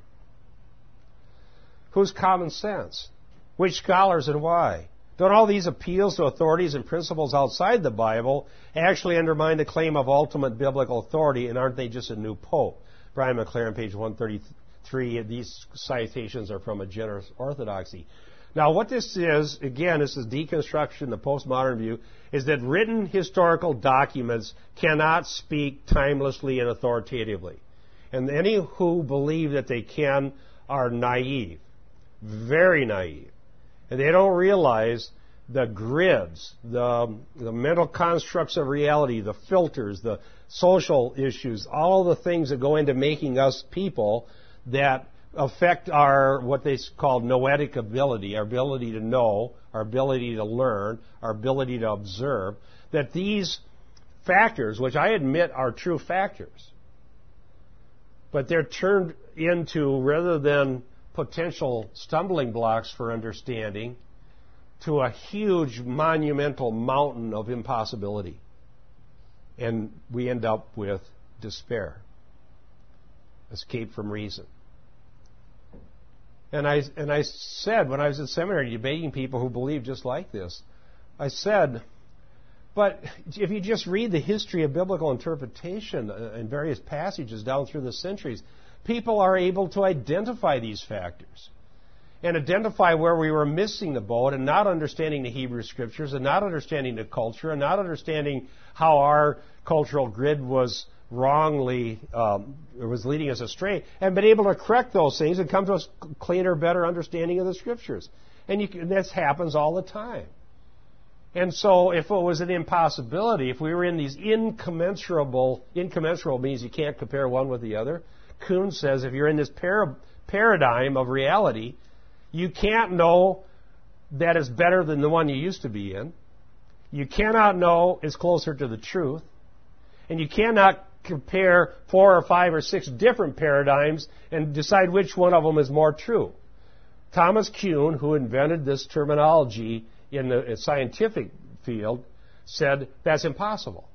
Who's common sense? Which scholars and why? Don't all these appeals to authorities and principles outside the Bible actually undermine the claim of ultimate biblical authority, and aren't they just a new pope? Brian McLaren, page one thirty-three, these citations are from a General Orthodoxy. Now, what this is, again, this is deconstruction, the postmodern view, is that written historical documents cannot speak timelessly and authoritatively. And any who believe that they can are naive, very naive. And they don't realize the grids, the, the mental constructs of reality, the filters, the social issues, all the things that go into making us people that affect our, what they call noetic ability, our ability to know, our ability to learn, our ability to observe, that these factors, which I admit are true factors, but they're turned into, rather than potential stumbling blocks for understanding, to a huge monumental mountain of impossibility. And we end up with despair, escape from reason. And I, and I said, when I was in seminary debating people who believe just like this, I said, but if you just read the history of biblical interpretation in various passages down through the centuries, people are able to identify these factors and identify where we were missing the boat and not understanding the Hebrew Scriptures and not understanding the culture and not understanding how our cultural grid was wrongly, um, was leading us astray, and been able to correct those things and come to a cleaner, better understanding of the Scriptures. And, you can, this happens all the time. And so if it was an impossibility, if we were in these incommensurable, incommensurable means you can't compare one with the other. Kuhn says if you're in this para, paradigm of reality, you can't know that it's better than the one you used to be in. You cannot know it's closer to the truth. And you cannot compare four or five or six different paradigms and decide which one of them is more true. Thomas Kuhn, who invented this terminology in the scientific field, said that's impossible.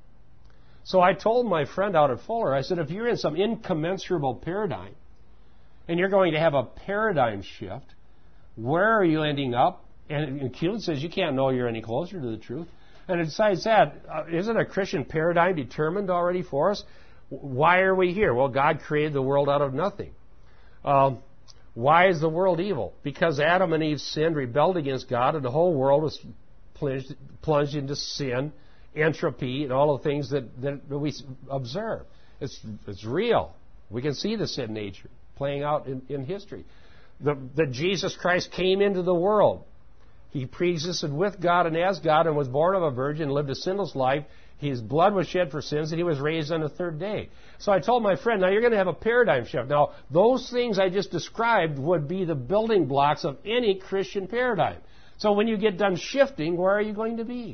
So I told my friend out at Fuller, I said, if you're in some incommensurable paradigm and you're going to have a paradigm shift, where are you ending up? And Kuhn says you can't know you're any closer to the truth. And besides that, uh, isn't a Christian paradigm determined already for us? Why are we here? Well, God created the world out of nothing. Um, why is the world evil? Because Adam and Eve sinned, rebelled against God, and the whole world was plunged, plunged into sin, entropy, and all the things that, that we observe. It's, it's real. We can see the sin nature playing out in, in history. The, that Jesus Christ came into the world. He pre-existed with God and as God and was born of a virgin, lived a sinless life. His blood was shed for sins, and he was raised on the third day. So I told my friend, now you're going to have a paradigm shift. Now, those things I just described would be the building blocks of any Christian paradigm. So when you get done shifting, where are you going to be?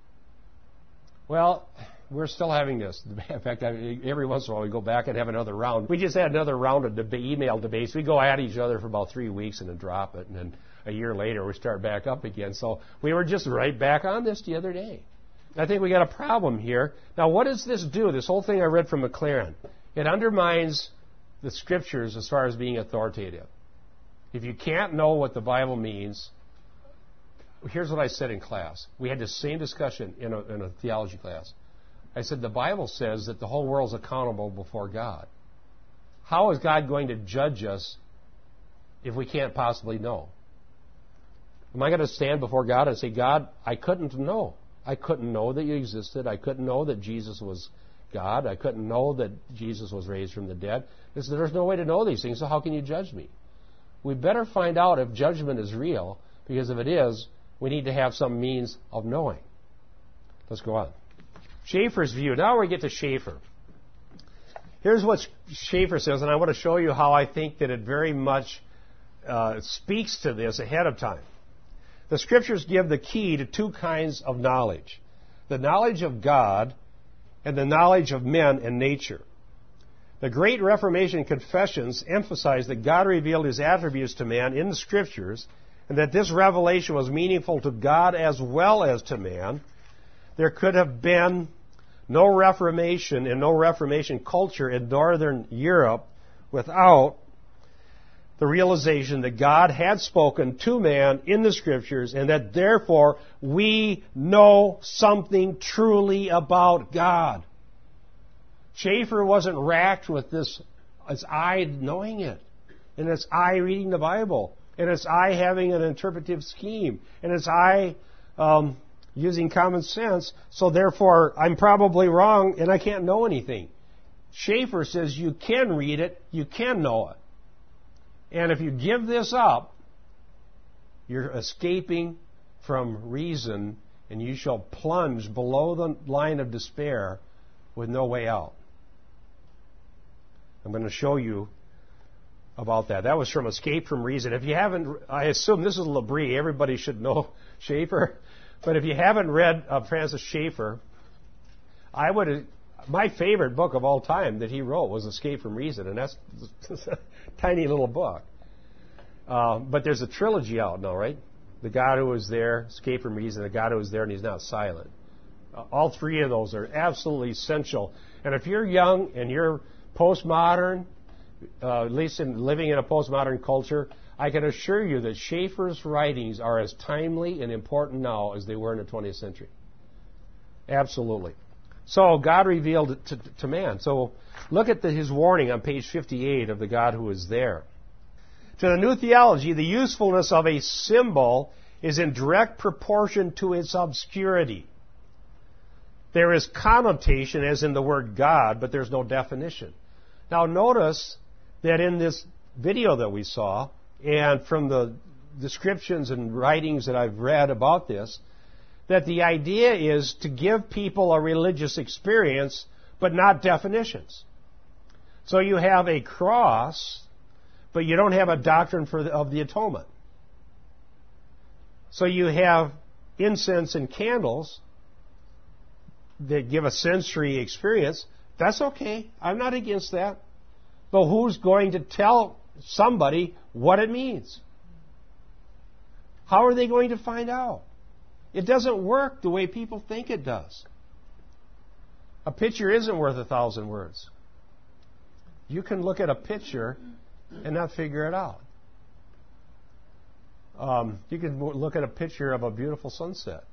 Well, we're still having this. In fact, every once in a while we go back and have another round. We just had another round of deb- email debates. We go at each other for about three weeks and then drop it, and then a year later we start back up again. So we were just right back on this the other day. I think we got a problem here. Now, what does this do? This whole thing I read from McLaren, it undermines the Scriptures as far as being authoritative. If you can't know what the Bible means, here's what I said in class. We had the same discussion in a, in a theology class. I said, the Bible says that the whole world is accountable before God. How is God going to judge us if we can't possibly know? Am I going to stand before God and say, God, I couldn't know. I couldn't know that you existed. I couldn't know that Jesus was God. I couldn't know that Jesus was raised from the dead. There's no way to know these things, so how can you judge me? We better find out if judgment is real, because if it is, we need to have some means of knowing. Let's go on. Schaeffer's view. Now we get to Schaeffer. Here's what Schaeffer says, and I want to show you how I think that it very much uh, speaks to this ahead of time. The Scriptures give the key to two kinds of knowledge: the knowledge of God and the knowledge of men and nature. The Great Reformation confessions emphasize that God revealed His attributes to man in the Scriptures, and that this revelation was meaningful to God as well as to man. There could have been no Reformation and no Reformation culture in Northern Europe without the realization that God had spoken to man in the Scriptures, and that therefore we know something truly about God. Schaeffer wasn't racked with this, his eye knowing it, and his eye reading the Bible, and his eye having an interpretive scheme, and his eye um, using common sense, so therefore I'm probably wrong and I can't know anything. Schaeffer says you can read it, you can know it. And if you give this up, you're escaping from reason, and you shall plunge below the line of despair with no way out. I'm going to show you about that. That was from Escape from Reason. If you haven't, I assume this is L'Abri. Everybody should know Schaeffer. But if you haven't read uh, Francis Schaeffer, I would. My favorite book of all time that he wrote was Escape from Reason, and that's, that's a tiny little book. Uh, but there's a trilogy out now, right? The God Who Was There, Escape from Reason, The God Who Was There, and He's Not Silent. Uh, all three of those are absolutely essential. And if you're young and you're postmodern, uh, at least in living in a postmodern culture, I can assure you that Schaeffer's writings are as timely and important now as they were in the twentieth century. Absolutely. So God revealed it to, to man. So look at the, his warning on page fifty-eight of The God Who Is There. To the new theology, the usefulness of a symbol is in direct proportion to its obscurity. There is connotation, as in the word God, but there's no definition. Now notice that in this video that we saw, and from the descriptions and writings that I've read about this, that the idea is to give people a religious experience, but not definitions. So you have a cross, but you don't have a doctrine for the, of the atonement. So you have incense and candles that give a sensory experience. That's okay. I'm not against that. But who's going to tell somebody what it means? How are they going to find out? It doesn't work the way people think it does. A picture isn't worth a thousand words. You can look at a picture and not figure it out. Um, you can look at a picture of a beautiful sunset,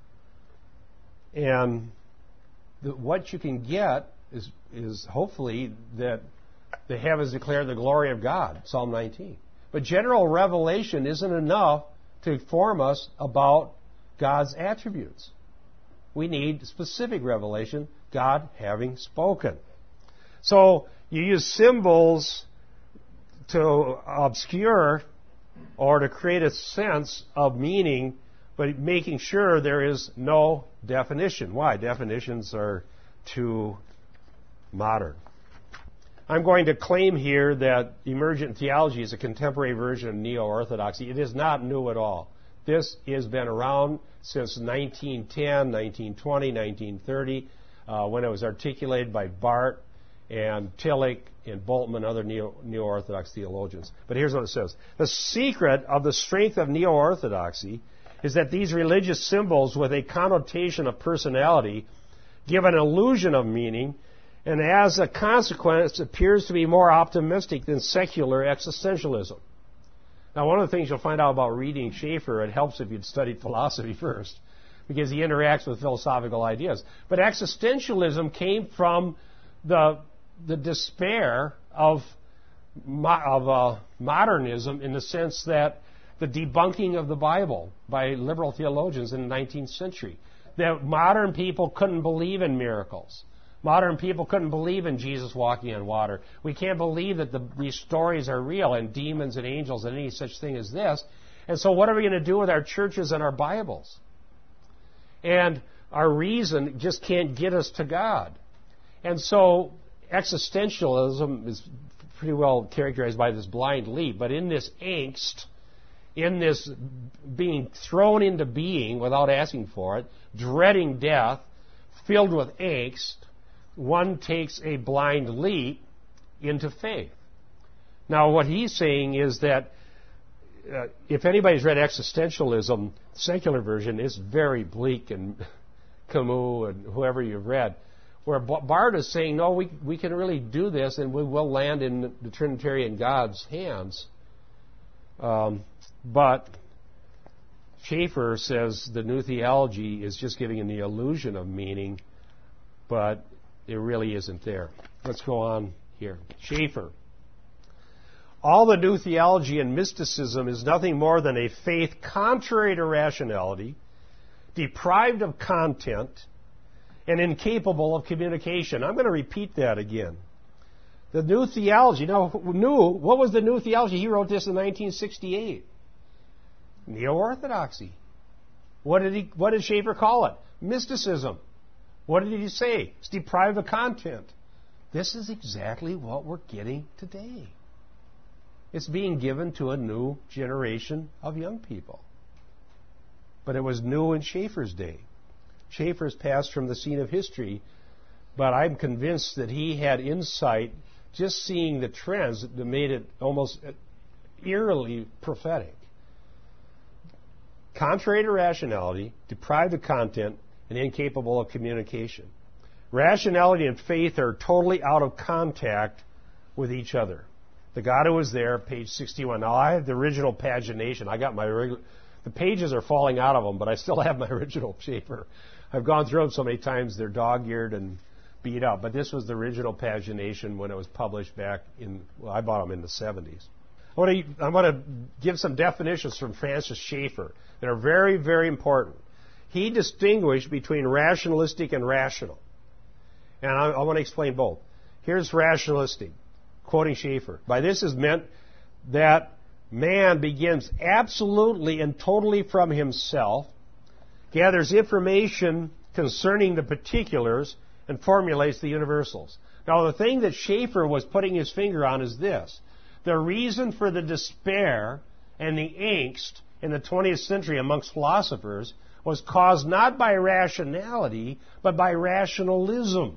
and the, what you can get is is hopefully that the heavens declare the glory of God, Psalm nineteen. But general revelation isn't enough to inform us about God's attributes. We need specific revelation, God having spoken. So you use symbols to obscure or to create a sense of meaning, but making sure there is no definition. Why? Definitions are too modern. I'm going to claim here that emergent theology is a contemporary version of neo-orthodoxy. It is not new at all. This has been around since nineteen ten, nineteen twenty, nineteen thirty, uh, when it was articulated by Barth and Tillich and Bultmann and other neo, neo-orthodox theologians. But here's what it says. The secret of the strength of neo-orthodoxy is that these religious symbols with a connotation of personality give an illusion of meaning, and as a consequence appears to be more optimistic than secular existentialism. Now, one of the things you'll find out about reading Schaeffer, it helps if you'd studied philosophy first, because he interacts with philosophical ideas. But existentialism came from the the despair of of uh, modernism, in the sense that the debunking of the Bible by liberal theologians in the nineteenth century, that modern people couldn't believe in miracles. Modern people couldn't believe in Jesus walking on water. We can't believe that the, these stories are real, and demons and angels and any such thing as this. And so what are we going to do with our churches and our Bibles? And our reason just can't get us to God. And so existentialism is pretty well characterized by this blind leap. But in this angst, in this being thrown into being without asking for it, dreading death, filled with angst, one takes a blind leap into faith. Now, what he's saying is that uh, if anybody's read Existentialism, secular version, is very bleak, and Camus and whoever you've read, where Barth is saying, no, we, we can really do this, and we will land in the Trinitarian God's hands. Um, but Schaeffer says the new theology is just giving the illusion of meaning, but it really isn't there. Let's go on here. Schaeffer. All the new theology and mysticism is nothing more than a faith contrary to rationality, deprived of content, and incapable of communication. I'm going to repeat that again. The new theology. Now, new, what was the new theology? He wrote this in nineteen sixty-eight. Neo-orthodoxy. What did he? What did Schaeffer call it? Mysticism. What did he say? It's deprived of content. This is exactly what we're getting today. It's being given to a new generation of young people. But it was new in Schaeffer's day. Schaeffer's passed from the scene of history, but I'm convinced that he had insight just seeing the trends that made it almost eerily prophetic. Contrary to rationality, deprived of content, and incapable of communication. Rationality and faith are totally out of contact with each other. The God who was there, page sixty-one. Now, I have the original pagination. I got my regular... The pages are falling out of them, but I still have my original Schaeffer. I've gone through them so many times, they're dog-eared and beat up. But this was the original pagination when it was published back in... Well, I bought them in the seventies. I want to, I want to give some definitions from Francis Schaeffer that are very, very important. He distinguished between rationalistic and rational. And I, I want to explain both. Here's rationalistic, quoting Schaeffer. By this is meant that man begins absolutely and totally from himself, gathers information concerning the particulars, and formulates the universals. Now, the thing that Schaeffer was putting his finger on is this. The reason for the despair and the angst in the twentieth century amongst philosophers was caused not by rationality, but by rationalism.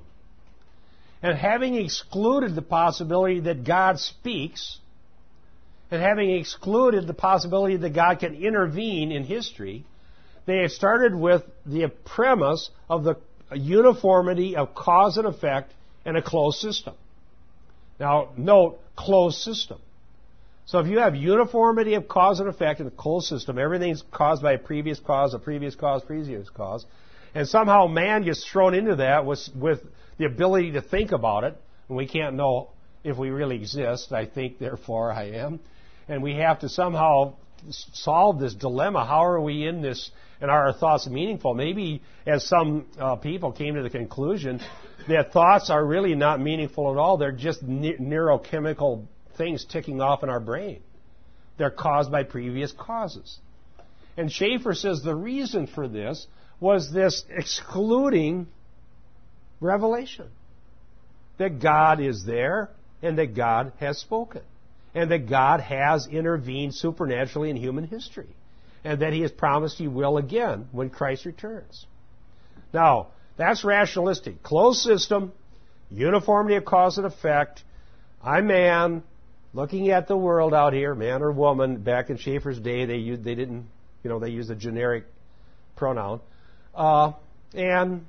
And having excluded the possibility that God speaks, and having excluded the possibility that God can intervene in history, they have started with the premise of the uniformity of cause and effect in a closed system. Now, note, closed system. So if you have uniformity of cause and effect in a closed system, everything's caused by a previous cause, a previous cause, previous cause, and somehow man gets thrown into that with, with the ability to think about it, and we can't know if we really exist. I think, therefore I am. And we have to somehow solve this dilemma. How are we in this, and are our thoughts meaningful? Maybe, as some uh, people came to the conclusion, that thoughts are really not meaningful at all. They're just ne- neurochemical things ticking off in our brain. They're caused by previous causes. And Schaeffer says the reason for this was this excluding revelation. That God is there, and that God has spoken. And that God has intervened supernaturally in human history. And that He has promised He will again when Christ returns. Now, that's rationalistic. Closed system, uniformity of cause and effect. I'm man, looking at the world out here, man or woman. Back in Schaeffer's day, they used, they didn't, you know, they used a generic pronoun. Uh, and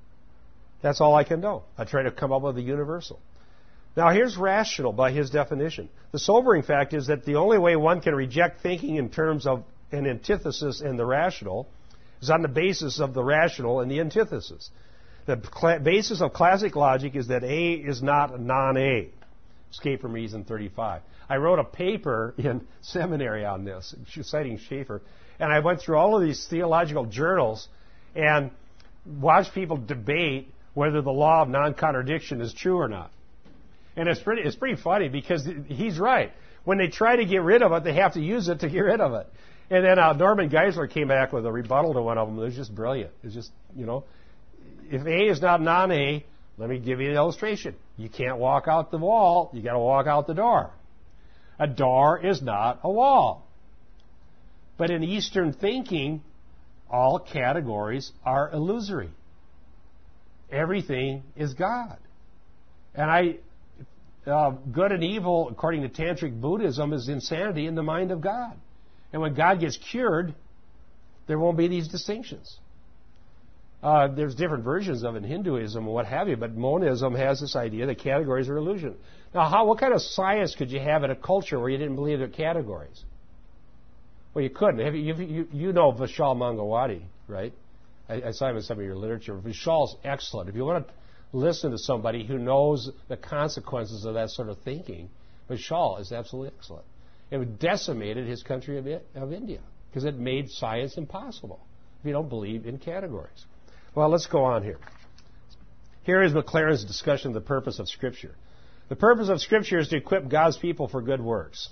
that's all I can know. I try to come up with a universal. Now, here's rational by his definition. The sobering fact is that the only way one can reject thinking in terms of an antithesis and the rational is on the basis of the rational and the antithesis. The cl- basis of classic logic is that A is not non-A. Escape from Reason thirty-five. I wrote a paper in seminary on this, citing Schaeffer, and I went through all of these theological journals and watched people debate whether the law of non-contradiction is true or not. And it's pretty, it's pretty funny because he's right. When they try to get rid of it, they have to use it to get rid of it. And then uh, Norman Geisler came back with a rebuttal to one of them. It was just brilliant. It's just, you know, if A is not non-A, let me give you an illustration. You can't walk out the wall. You got to walk out the door. A door is not a wall. But in Eastern thinking, all categories are illusory. Everything is God. And I, uh, good and evil, according to Tantric Buddhism, is insanity in the mind of God. And when God gets cured, there won't be these distinctions. Uh, there's different versions of it in Hinduism and what have you, but monism has this idea that categories are illusion. Now, how, what kind of science could you have in a culture where you didn't believe there were categories? Well, you couldn't. Have you, you, you know Vishal Mangawati, right? I, I saw him in some of your literature. Vishal's excellent. If you want to listen to somebody who knows the consequences of that sort of thinking, Vishal is absolutely excellent. It decimated his country of, of India because it made science impossible if you don't believe in categories. Well, let's go on here. Here is McLaren's discussion of the purpose of Scripture. The purpose of Scripture is to equip God's people for good works.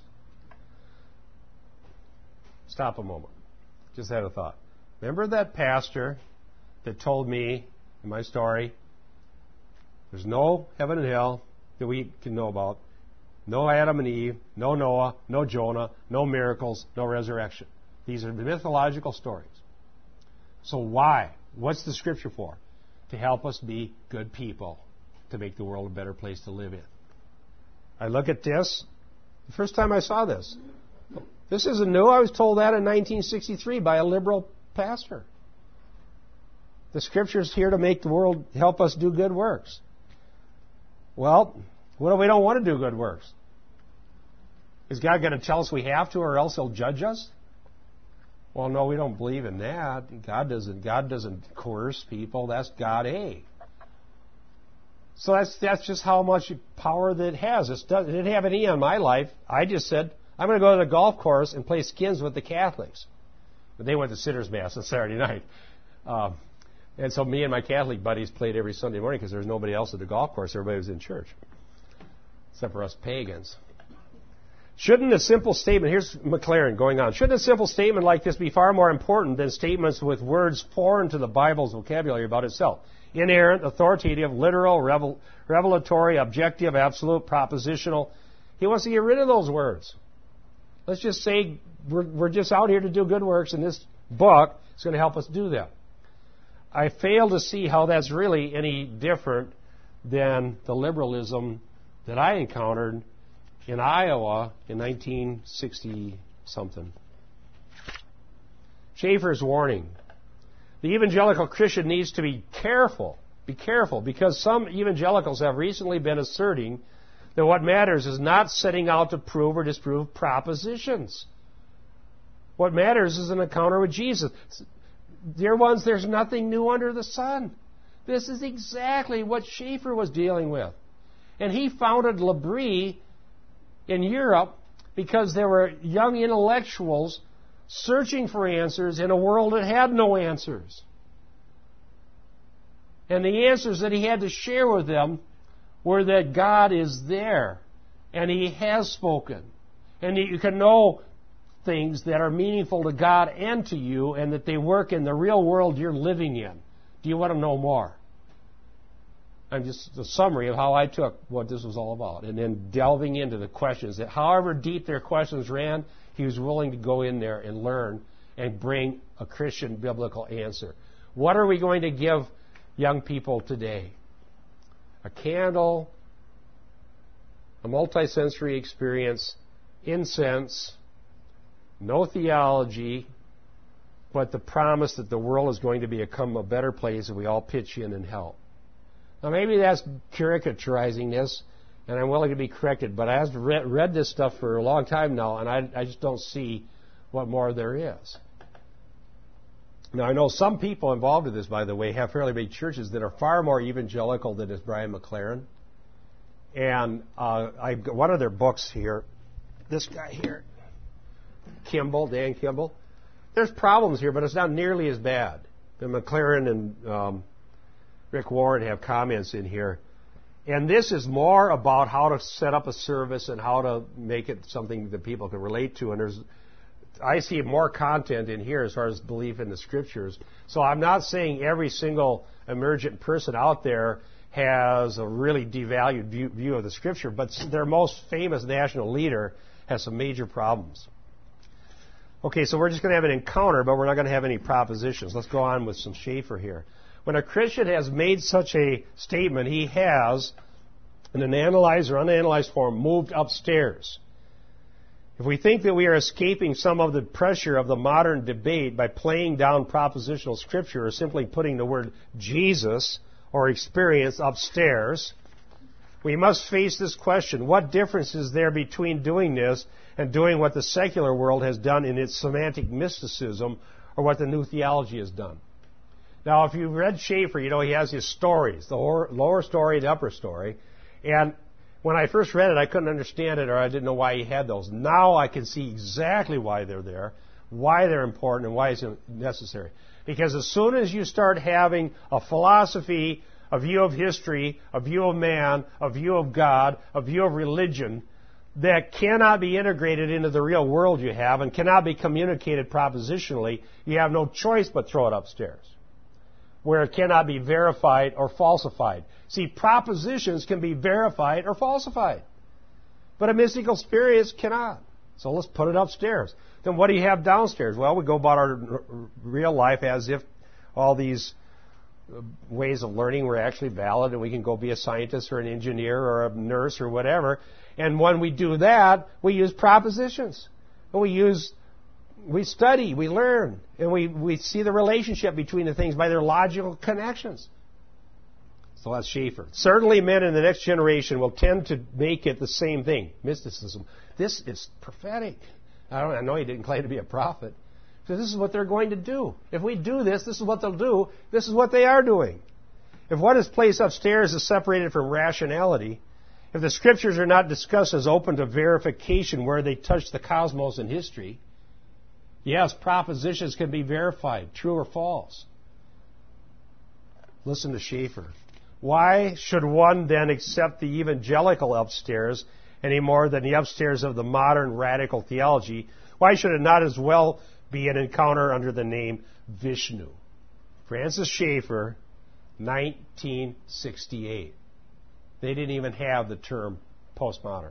Stop a moment. Just had a thought. Remember that pastor that told me in my story, there's no heaven and hell that we can know about. No Adam and Eve, no Noah, no Jonah, no miracles, no resurrection. These are mythological stories. So why? What's the Scripture for? To help us be good people, to make the world a better place to live in. I look at this, the first time I saw this. This isn't new. I was told that in nineteen sixty-three by a liberal pastor. The Scripture is here to make the world, help us do good works. Well, what if we don't want to do good works? Is God going to tell us we have to, or else He'll judge us? Well, no, we don't believe in that. God doesn't. God doesn't coerce people. That's God A. So that's that's just how much power that it has. It didn't have any on my life. I just said, I'm going to go to the golf course and play skins with the Catholics. But they went to Sinners Mass on Saturday night. Um, and so me and my Catholic buddies played every Sunday morning because there was nobody else at the golf course. Everybody was in church, except for us pagans. Shouldn't a simple statement, here's McLaren going on, shouldn't a simple statement like this be far more important than statements with words foreign to the Bible's vocabulary about itself? Inerrant, authoritative, literal, revel, revelatory, objective, absolute, propositional. He wants to get rid of those words. Let's just say we're, we're just out here to do good works, and this book is going to help us do that. I fail to see how that's really any different than the liberalism that I encountered in Iowa in nineteen sixty-something. Schaeffer's warning. The evangelical Christian needs to be careful, be careful, because some evangelicals have recently been asserting that what matters is not setting out to prove or disprove propositions. What matters is an encounter with Jesus. Dear ones, there's nothing new under the sun. This is exactly what Schaeffer was dealing with. And he founded L'Abri in Europe because there were young intellectuals searching for answers in a world that had no answers. And the answers that he had to share with them were that God is there and He has spoken. And that you can know things that are meaningful to God and to you and that they work in the real world you're living in. Do you want to know more? I'm just a summary of how I took what this was all about, and then delving into the questions that, however deep their questions ran, he was willing to go in there and learn and bring a Christian biblical answer. What are we going to give young people today? A candle, a multisensory experience, incense, no theology, but the promise that the world is going to become a better place if we all pitch in and help. Now, maybe that's caricaturizing this, and I'm willing to be corrected, but I've read, read this stuff for a long time now, and I, I just don't see what more there is. Now, I know some people involved in this, by the way, have fairly big churches that are far more evangelical than is Brian McLaren. And uh, I've got one of their books here, this guy here, Kimball, Dan Kimball. There's problems here, but it's not nearly as bad. And McLaren and um, Rick Warren have comments in here. And this is more about how to set up a service and how to make it something that people can relate to. And there's, I see more content in here as far as belief in the Scriptures. So I'm not saying every single emergent person out there has a really devalued view, view of the Scripture, but their most famous national leader has some major problems. Okay, so we're just going to have an encounter, but we're not going to have any propositions. Let's go on with some Schaeffer here. When a Christian has made such a statement, he has, in an analyzed or unanalyzed form, moved upstairs. If we think that we are escaping some of the pressure of the modern debate by playing down propositional Scripture or simply putting the word Jesus or experience upstairs, we must face this question: what difference is there between doing this and doing what the secular world has done in its semantic mysticism or what the new theology has done? Now, if you've read Schaeffer, you know he has his stories, the lower story and the upper story. And when I first read it, I couldn't understand it, or I didn't know why he had those. Now I can see exactly why they're there, why they're important, and why it's necessary. Because as soon as you start having a philosophy, a view of history, a view of man, a view of God, a view of religion that cannot be integrated into the real world you have and cannot be communicated propositionally, you have no choice but throw it upstairs, where it cannot be verified or falsified. See, propositions can be verified or falsified. But a mystical experience cannot. So let's put it upstairs. Then what do you have downstairs? Well, we go about our real life as if all these ways of learning were actually valid, and we can go be a scientist or an engineer or a nurse or whatever. And when we do that, we use propositions. And we use, we study, we learn, and we, we see the relationship between the things by their logical connections. So that's Schaeffer. Certainly men in the next generation will tend to make it the same thing, mysticism. This is prophetic. I, don't, I know he didn't claim to be a prophet. So this is what they're going to do. If we do this, this is what they'll do. This is what they are doing. If what is placed upstairs is separated from rationality, if the Scriptures are not discussed as open to verification where they touch the cosmos and history, yes, propositions can be verified, true or false. Listen to Schaeffer. Why should one then accept the evangelical upstairs any more than the upstairs of the modern radical theology? Why should it not as well be an encounter under the name Vishnu? Francis Schaeffer, nineteen sixty-eight. They didn't even have the term postmodern.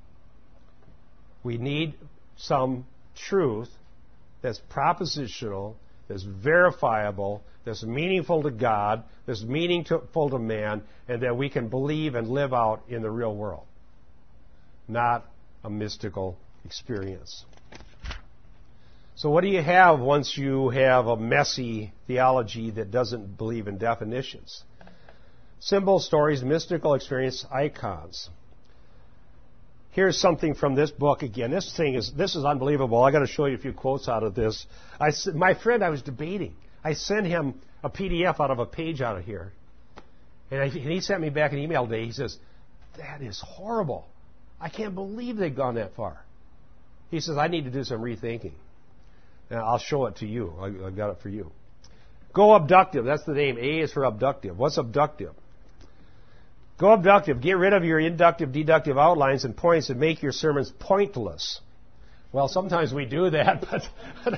We need some truth that's propositional, that's verifiable, that's meaningful to God, that's meaningful to man, and that we can believe and live out in the real world. Not a mystical experience. So what do you have once you have a messy theology that doesn't believe in definitions? Symbols, stories, mystical experience, icons. Here's something from this book again. This thing is, this is unbelievable. I got to show you a few quotes out of this. I, my friend, I was debating. I sent him a P D F out of a page out of here. And, I, and he sent me back an email today. He says, that is horrible. I can't believe they've gone that far. He says, I need to do some rethinking. Now, I'll show it to you. I, I've got it for you. Go abductive. That's the name. A is for abductive. What's abductive? Go abductive. Get rid of your inductive, deductive outlines and points and make your sermons pointless. Well, sometimes we do that, but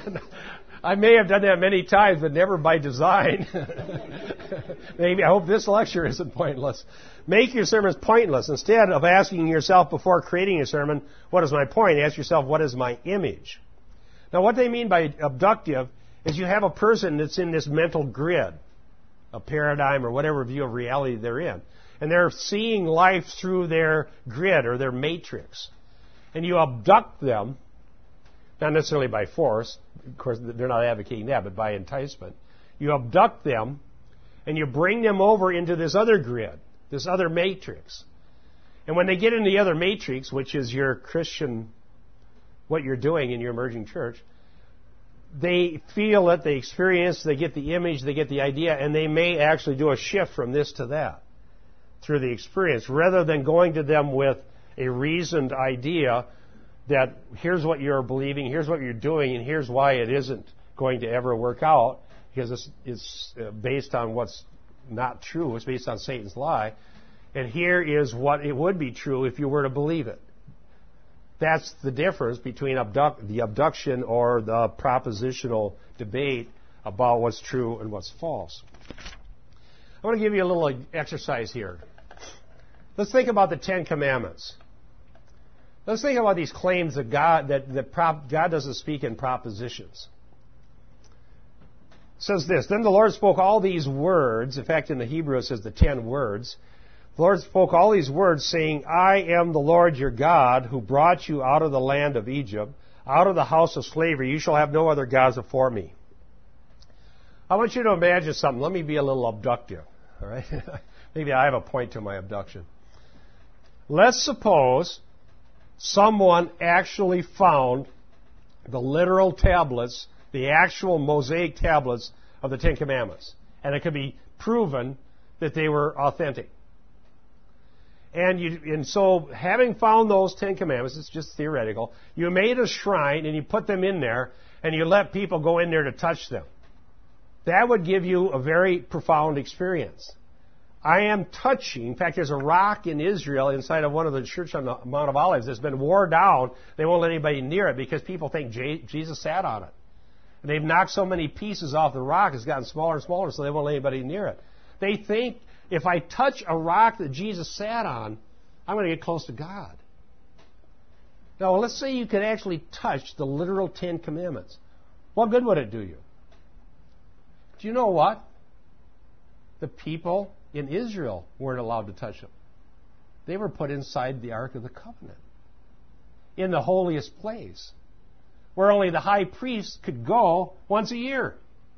I may have done that many times, but never by design. Maybe I hope this lecture isn't pointless. Make your sermons pointless. Instead of asking yourself before creating a sermon, what is my point? Ask yourself, what is my image? Now, what they mean by abductive is you have a person that's in this mental grid, a paradigm or whatever view of reality they're in. And they're seeing life through their grid or their matrix. And you abduct them, not necessarily by force, of course they're not advocating that, but by enticement. You abduct them and you bring them over into this other grid, this other matrix. And when they get in the other matrix, which is your Christian, what you're doing in your emerging church, they feel it, they experience, they get the image, they get the idea, and they may actually do a shift from this to that through the experience, rather than going to them with a reasoned idea that here's what you're believing, here's what you're doing, and here's why it isn't going to ever work out, because it's, it's based on what's not true, it's based on Satan's lie, and here is what it would be true if you were to believe it. That's the difference between abduct, the abduction or the propositional debate about what's true and what's false. I want to give you a little exercise here. Let's think about the Ten Commandments. Let's think about these claims that God that, that prop, God doesn't speak in propositions. It says this, then the Lord spoke all these words. In fact, in the Hebrew it says the ten words. The Lord spoke all these words, saying, I am the Lord your God, who brought you out of the land of Egypt, out of the house of slavery. You shall have no other gods before me. I want you to imagine something. Let me be a little abductive. All right? Maybe I have a point to my abduction. Let's suppose someone actually found the literal tablets, the actual Mosaic tablets of the Ten Commandments. And it could be proven that they were authentic. And, you, and so, having found those Ten Commandments, it's just theoretical, you made a shrine and you put them in there and you let people go in there to touch them. That would give you a very profound experience. I am touching, in fact, there's a rock in Israel inside of one of the church on the Mount of Olives that's been worn down. They won't let anybody near it because people think J- Jesus sat on it. And they've knocked so many pieces off the rock, it's gotten smaller and smaller, so they won't let anybody near it. They think if I touch a rock that Jesus sat on, I'm going to get close to God. Now, let's say you could actually touch the literal Ten Commandments. What good would it do you? Do you know what? The people in Israel weren't allowed to touch them. They were put inside the Ark of the Covenant, in the holiest place, where only the high priest could go once a year.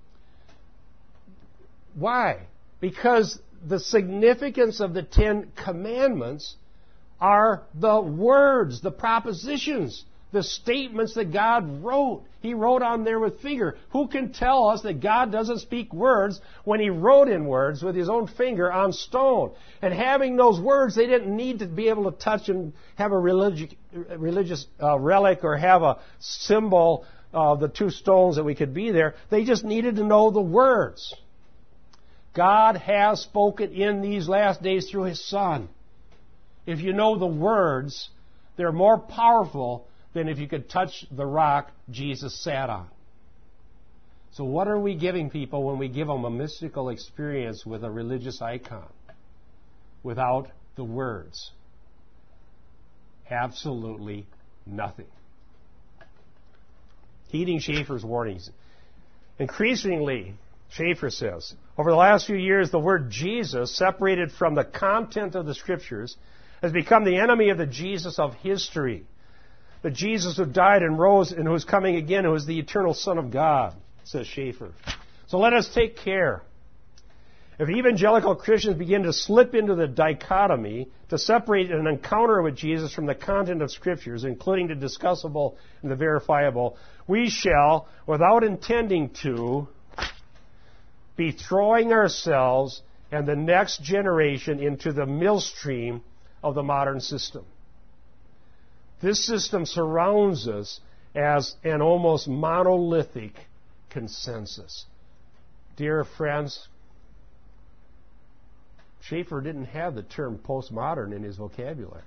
Why? Because the significance of the Ten Commandments are the words, the propositions, the statements that God wrote. He wrote on there with finger. Who can tell us that God doesn't speak words when He wrote in words with His own finger on stone? And having those words, they didn't need to be able to touch and have a religious, religious uh, relic or have a symbol of the two stones that we could be there. They just needed to know the words. God has spoken in these last days through His Son. If you know the words, they're more powerful than if you could touch the rock Jesus sat on. So what are we giving people when we give them a mystical experience with a religious icon without the words? Absolutely nothing. Heeding Schaeffer's warnings. Increasingly, Schaeffer says, over the last few years, the word Jesus, separated from the content of the Scriptures, has become the enemy of the Jesus of history. The Jesus who died and rose and who is coming again, who is the eternal Son of God, says Schaeffer. So let us take care. If evangelical Christians begin to slip into the dichotomy, to separate an encounter with Jesus from the content of Scriptures, including the discussable and the verifiable, we shall, without intending to, be throwing ourselves and the next generation into the millstream of the modern system. This system surrounds us as an almost monolithic consensus. Dear friends, Schaeffer didn't have the term postmodern in his vocabulary.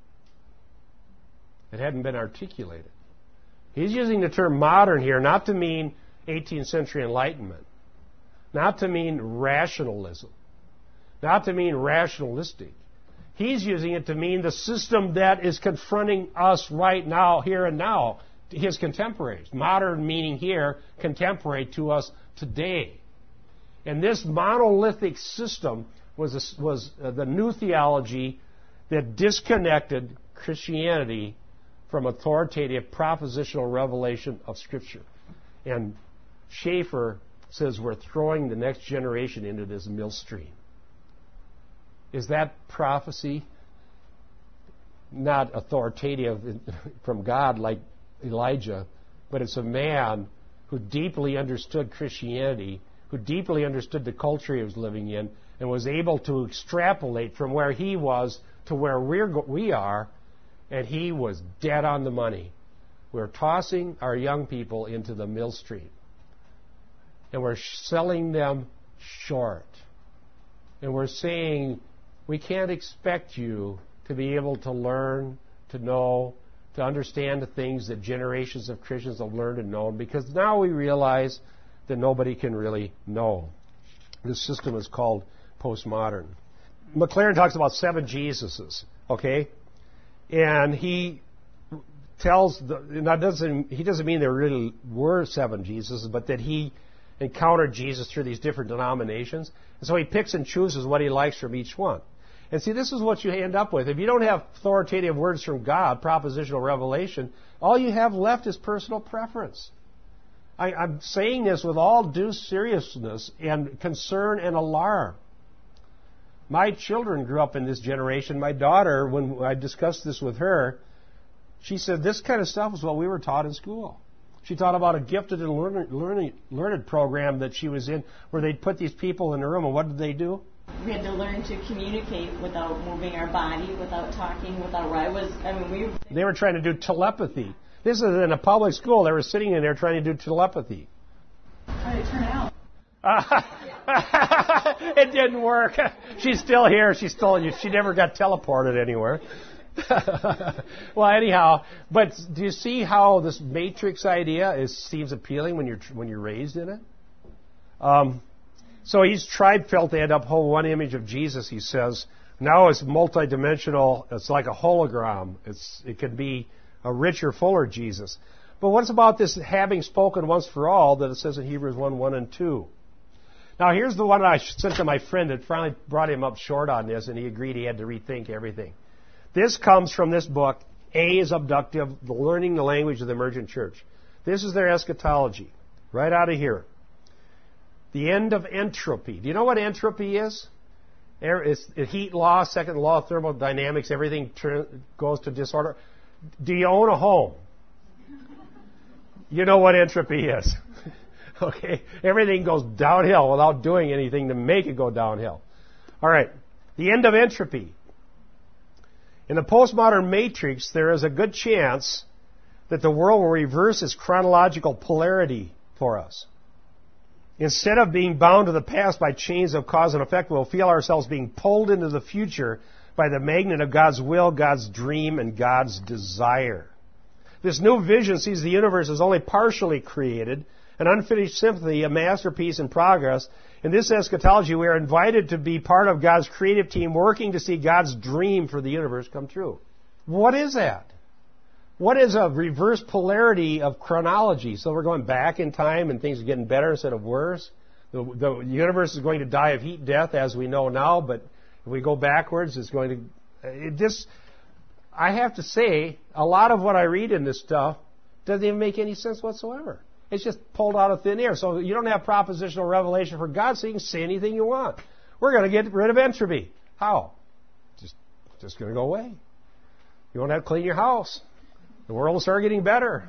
It hadn't been articulated. He's using the term modern here not to mean eighteenth century Enlightenment, not to mean rationalism, not to mean rationalistic. He's using it to mean the system that is confronting us right now, here and now, his contemporaries. Modern meaning here, contemporary to us today. And this monolithic system was, a, was the new theology that disconnected Christianity from authoritative propositional revelation of Scripture. And Schaeffer says we're throwing the next generation into this millstream. Is that prophecy not authoritative from God like Elijah, but it's a man who deeply understood Christianity, who deeply understood the culture he was living in, and was able to extrapolate from where he was to where we're, we are, and he was dead on the money. We're tossing our young people into the millstream, and we're selling them short. And we're saying, we can't expect you to be able to learn, to know, to understand the things that generations of Christians have learned and known, because now we realize that nobody can really know. This system is called postmodern. McLaren talks about seven Jesuses, okay? And he tells, the, and that doesn't, he doesn't mean there really were seven Jesuses, but that he encountered Jesus through these different denominations. And so he picks and chooses what he likes from each one. And see, this is what you end up with. If you don't have authoritative words from God, propositional revelation, all you have left is personal preference. I, I'm saying this with all due seriousness and concern and alarm. My children grew up in this generation. My daughter, when I discussed this with her, she said this kind of stuff is what we were taught in school. She taught about a gifted and learned, learned, learned program that she was in where they'd put these people in a room, and what did they do? We had to learn to communicate without moving our body, without talking, without... I was, I mean, we... They were trying to do telepathy. This is in a public school. They were sitting in there trying to do telepathy. How did it turn out? It didn't work. She's still here. She's still... She never got teleported anywhere. Well, anyhow, but do you see how this matrix idea is, seems appealing when you're when you're raised in it? Um, so he's tried felt to uphold one image of Jesus. He says now it's multidimensional. It's like a hologram. It's it can be a richer, fuller Jesus. But what's about this having spoken once for all that it says in Hebrews one, one and two? Now here's the one I sent to my friend that finally brought him up short on this, and he agreed he had to rethink everything. This comes from this book, A is Abductive, Learning the Language of the Emergent Church. This is their eschatology, right out of here. The end of entropy. Do you know what entropy is? It's the heat law, second law of thermodynamics, everything goes to disorder. Do you own a home? You know what entropy is. Okay? Everything goes downhill without doing anything to make it go downhill. All right. The end of entropy. In the postmodern matrix, there is a good chance that the world will reverse its chronological polarity for us. Instead of being bound to the past by chains of cause and effect, we'll feel ourselves being pulled into the future by the magnet of God's will, God's dream, and God's desire. This new vision sees the universe as only partially created, an unfinished symphony, a masterpiece in progress. In this eschatology, we are invited to be part of God's creative team working to see God's dream for the universe come true. What is that? What is a reverse polarity of chronology? So we're going back in time and things are getting better instead of worse. The, the universe is going to die of heat death as we know now, but if we go backwards, it's going to... It just, I have to say, a lot of what I read in this stuff doesn't even make any sense whatsoever. It's just pulled out of thin air. So you don't have propositional revelation for God, so you can say anything you want. We're going to get rid of entropy. How? Just, just going to go away. You won't have to clean your house. The world will start getting better.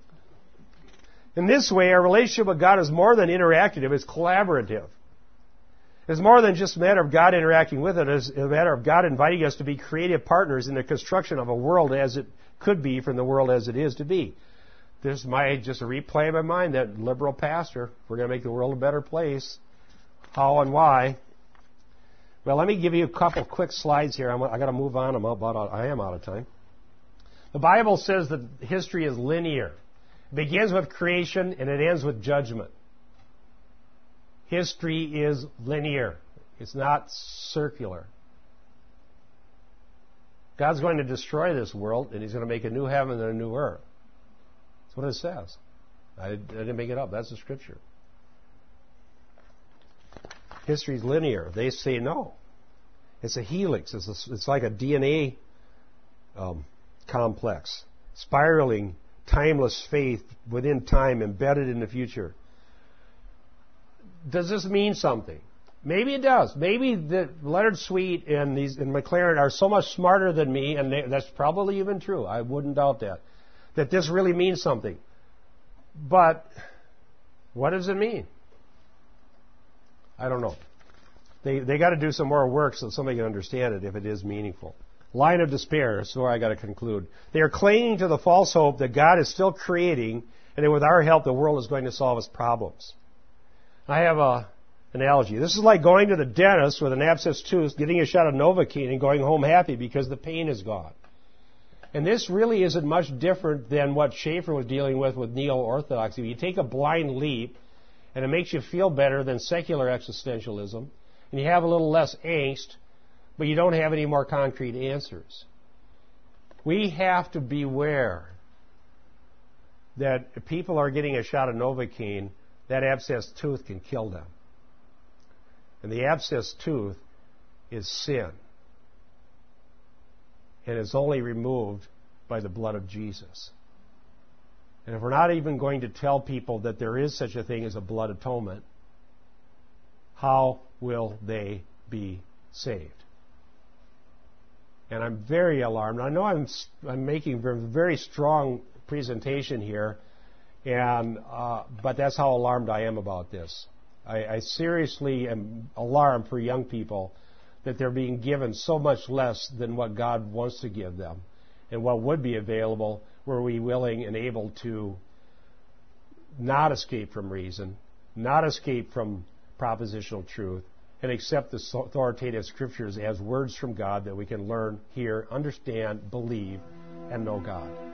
In this way, our relationship with God is more than interactive, it's collaborative. It's more than just a matter of God interacting with it. It's a matter of God inviting us to be creative partners in the construction of a world as it could be from the world as it is to be. This is my, just a replay in my mind, that liberal pastor. We're going to make the world a better place. How and why? Well, let me give you a couple quick slides here. I'm, I got to move on. I'm about out, I am out of time. The Bible says that history is linear. It begins with creation and it ends with judgment. History is linear. It's not circular. God's going to destroy this world and He's going to make a new heaven and a new earth. That's what it says. I, I didn't make it up. That's the Scripture. History is linear. They say no. It's a helix. It's, a, it's like a D N A um, complex. Spiraling, timeless faith within time, embedded in the future. Does this mean something? Maybe it does. Maybe the Leonard Sweet and these and McLaren are so much smarter than me, and they, that's probably even true. I wouldn't doubt that. That this really means something. But what does it mean? I don't know. They they got to do some more work so somebody can understand it if it is meaningful. Line of despair is where I got to conclude. They are clinging to the false hope that God is still creating, and that with our help the world is going to solve its problems. I have a analogy. This is like going to the dentist with an abscessed tooth, getting a shot of Novocaine, and going home happy because the pain is gone. And this really isn't much different than what Schaeffer was dealing with with neo-orthodoxy. You take a blind leap, and it makes you feel better than secular existentialism, and you have a little less angst, but you don't have any more concrete answers. We have to beware that if people are getting a shot of Novocaine, that abscessed tooth can kill them. And the abscessed tooth is sin. And it's only removed by the blood of Jesus. And if we're not even going to tell people that there is such a thing as a blood atonement, how will they be saved? And I'm very alarmed. I know I'm I'm making a very strong presentation here, and uh, but that's how alarmed I am about this. I, I seriously am alarmed for young people that they're being given so much less than what God wants to give them, and what would be available were we willing and able to not escape from reason, not escape from propositional truth, and accept the authoritative Scriptures as words from God that we can learn, hear, understand, believe, and know God.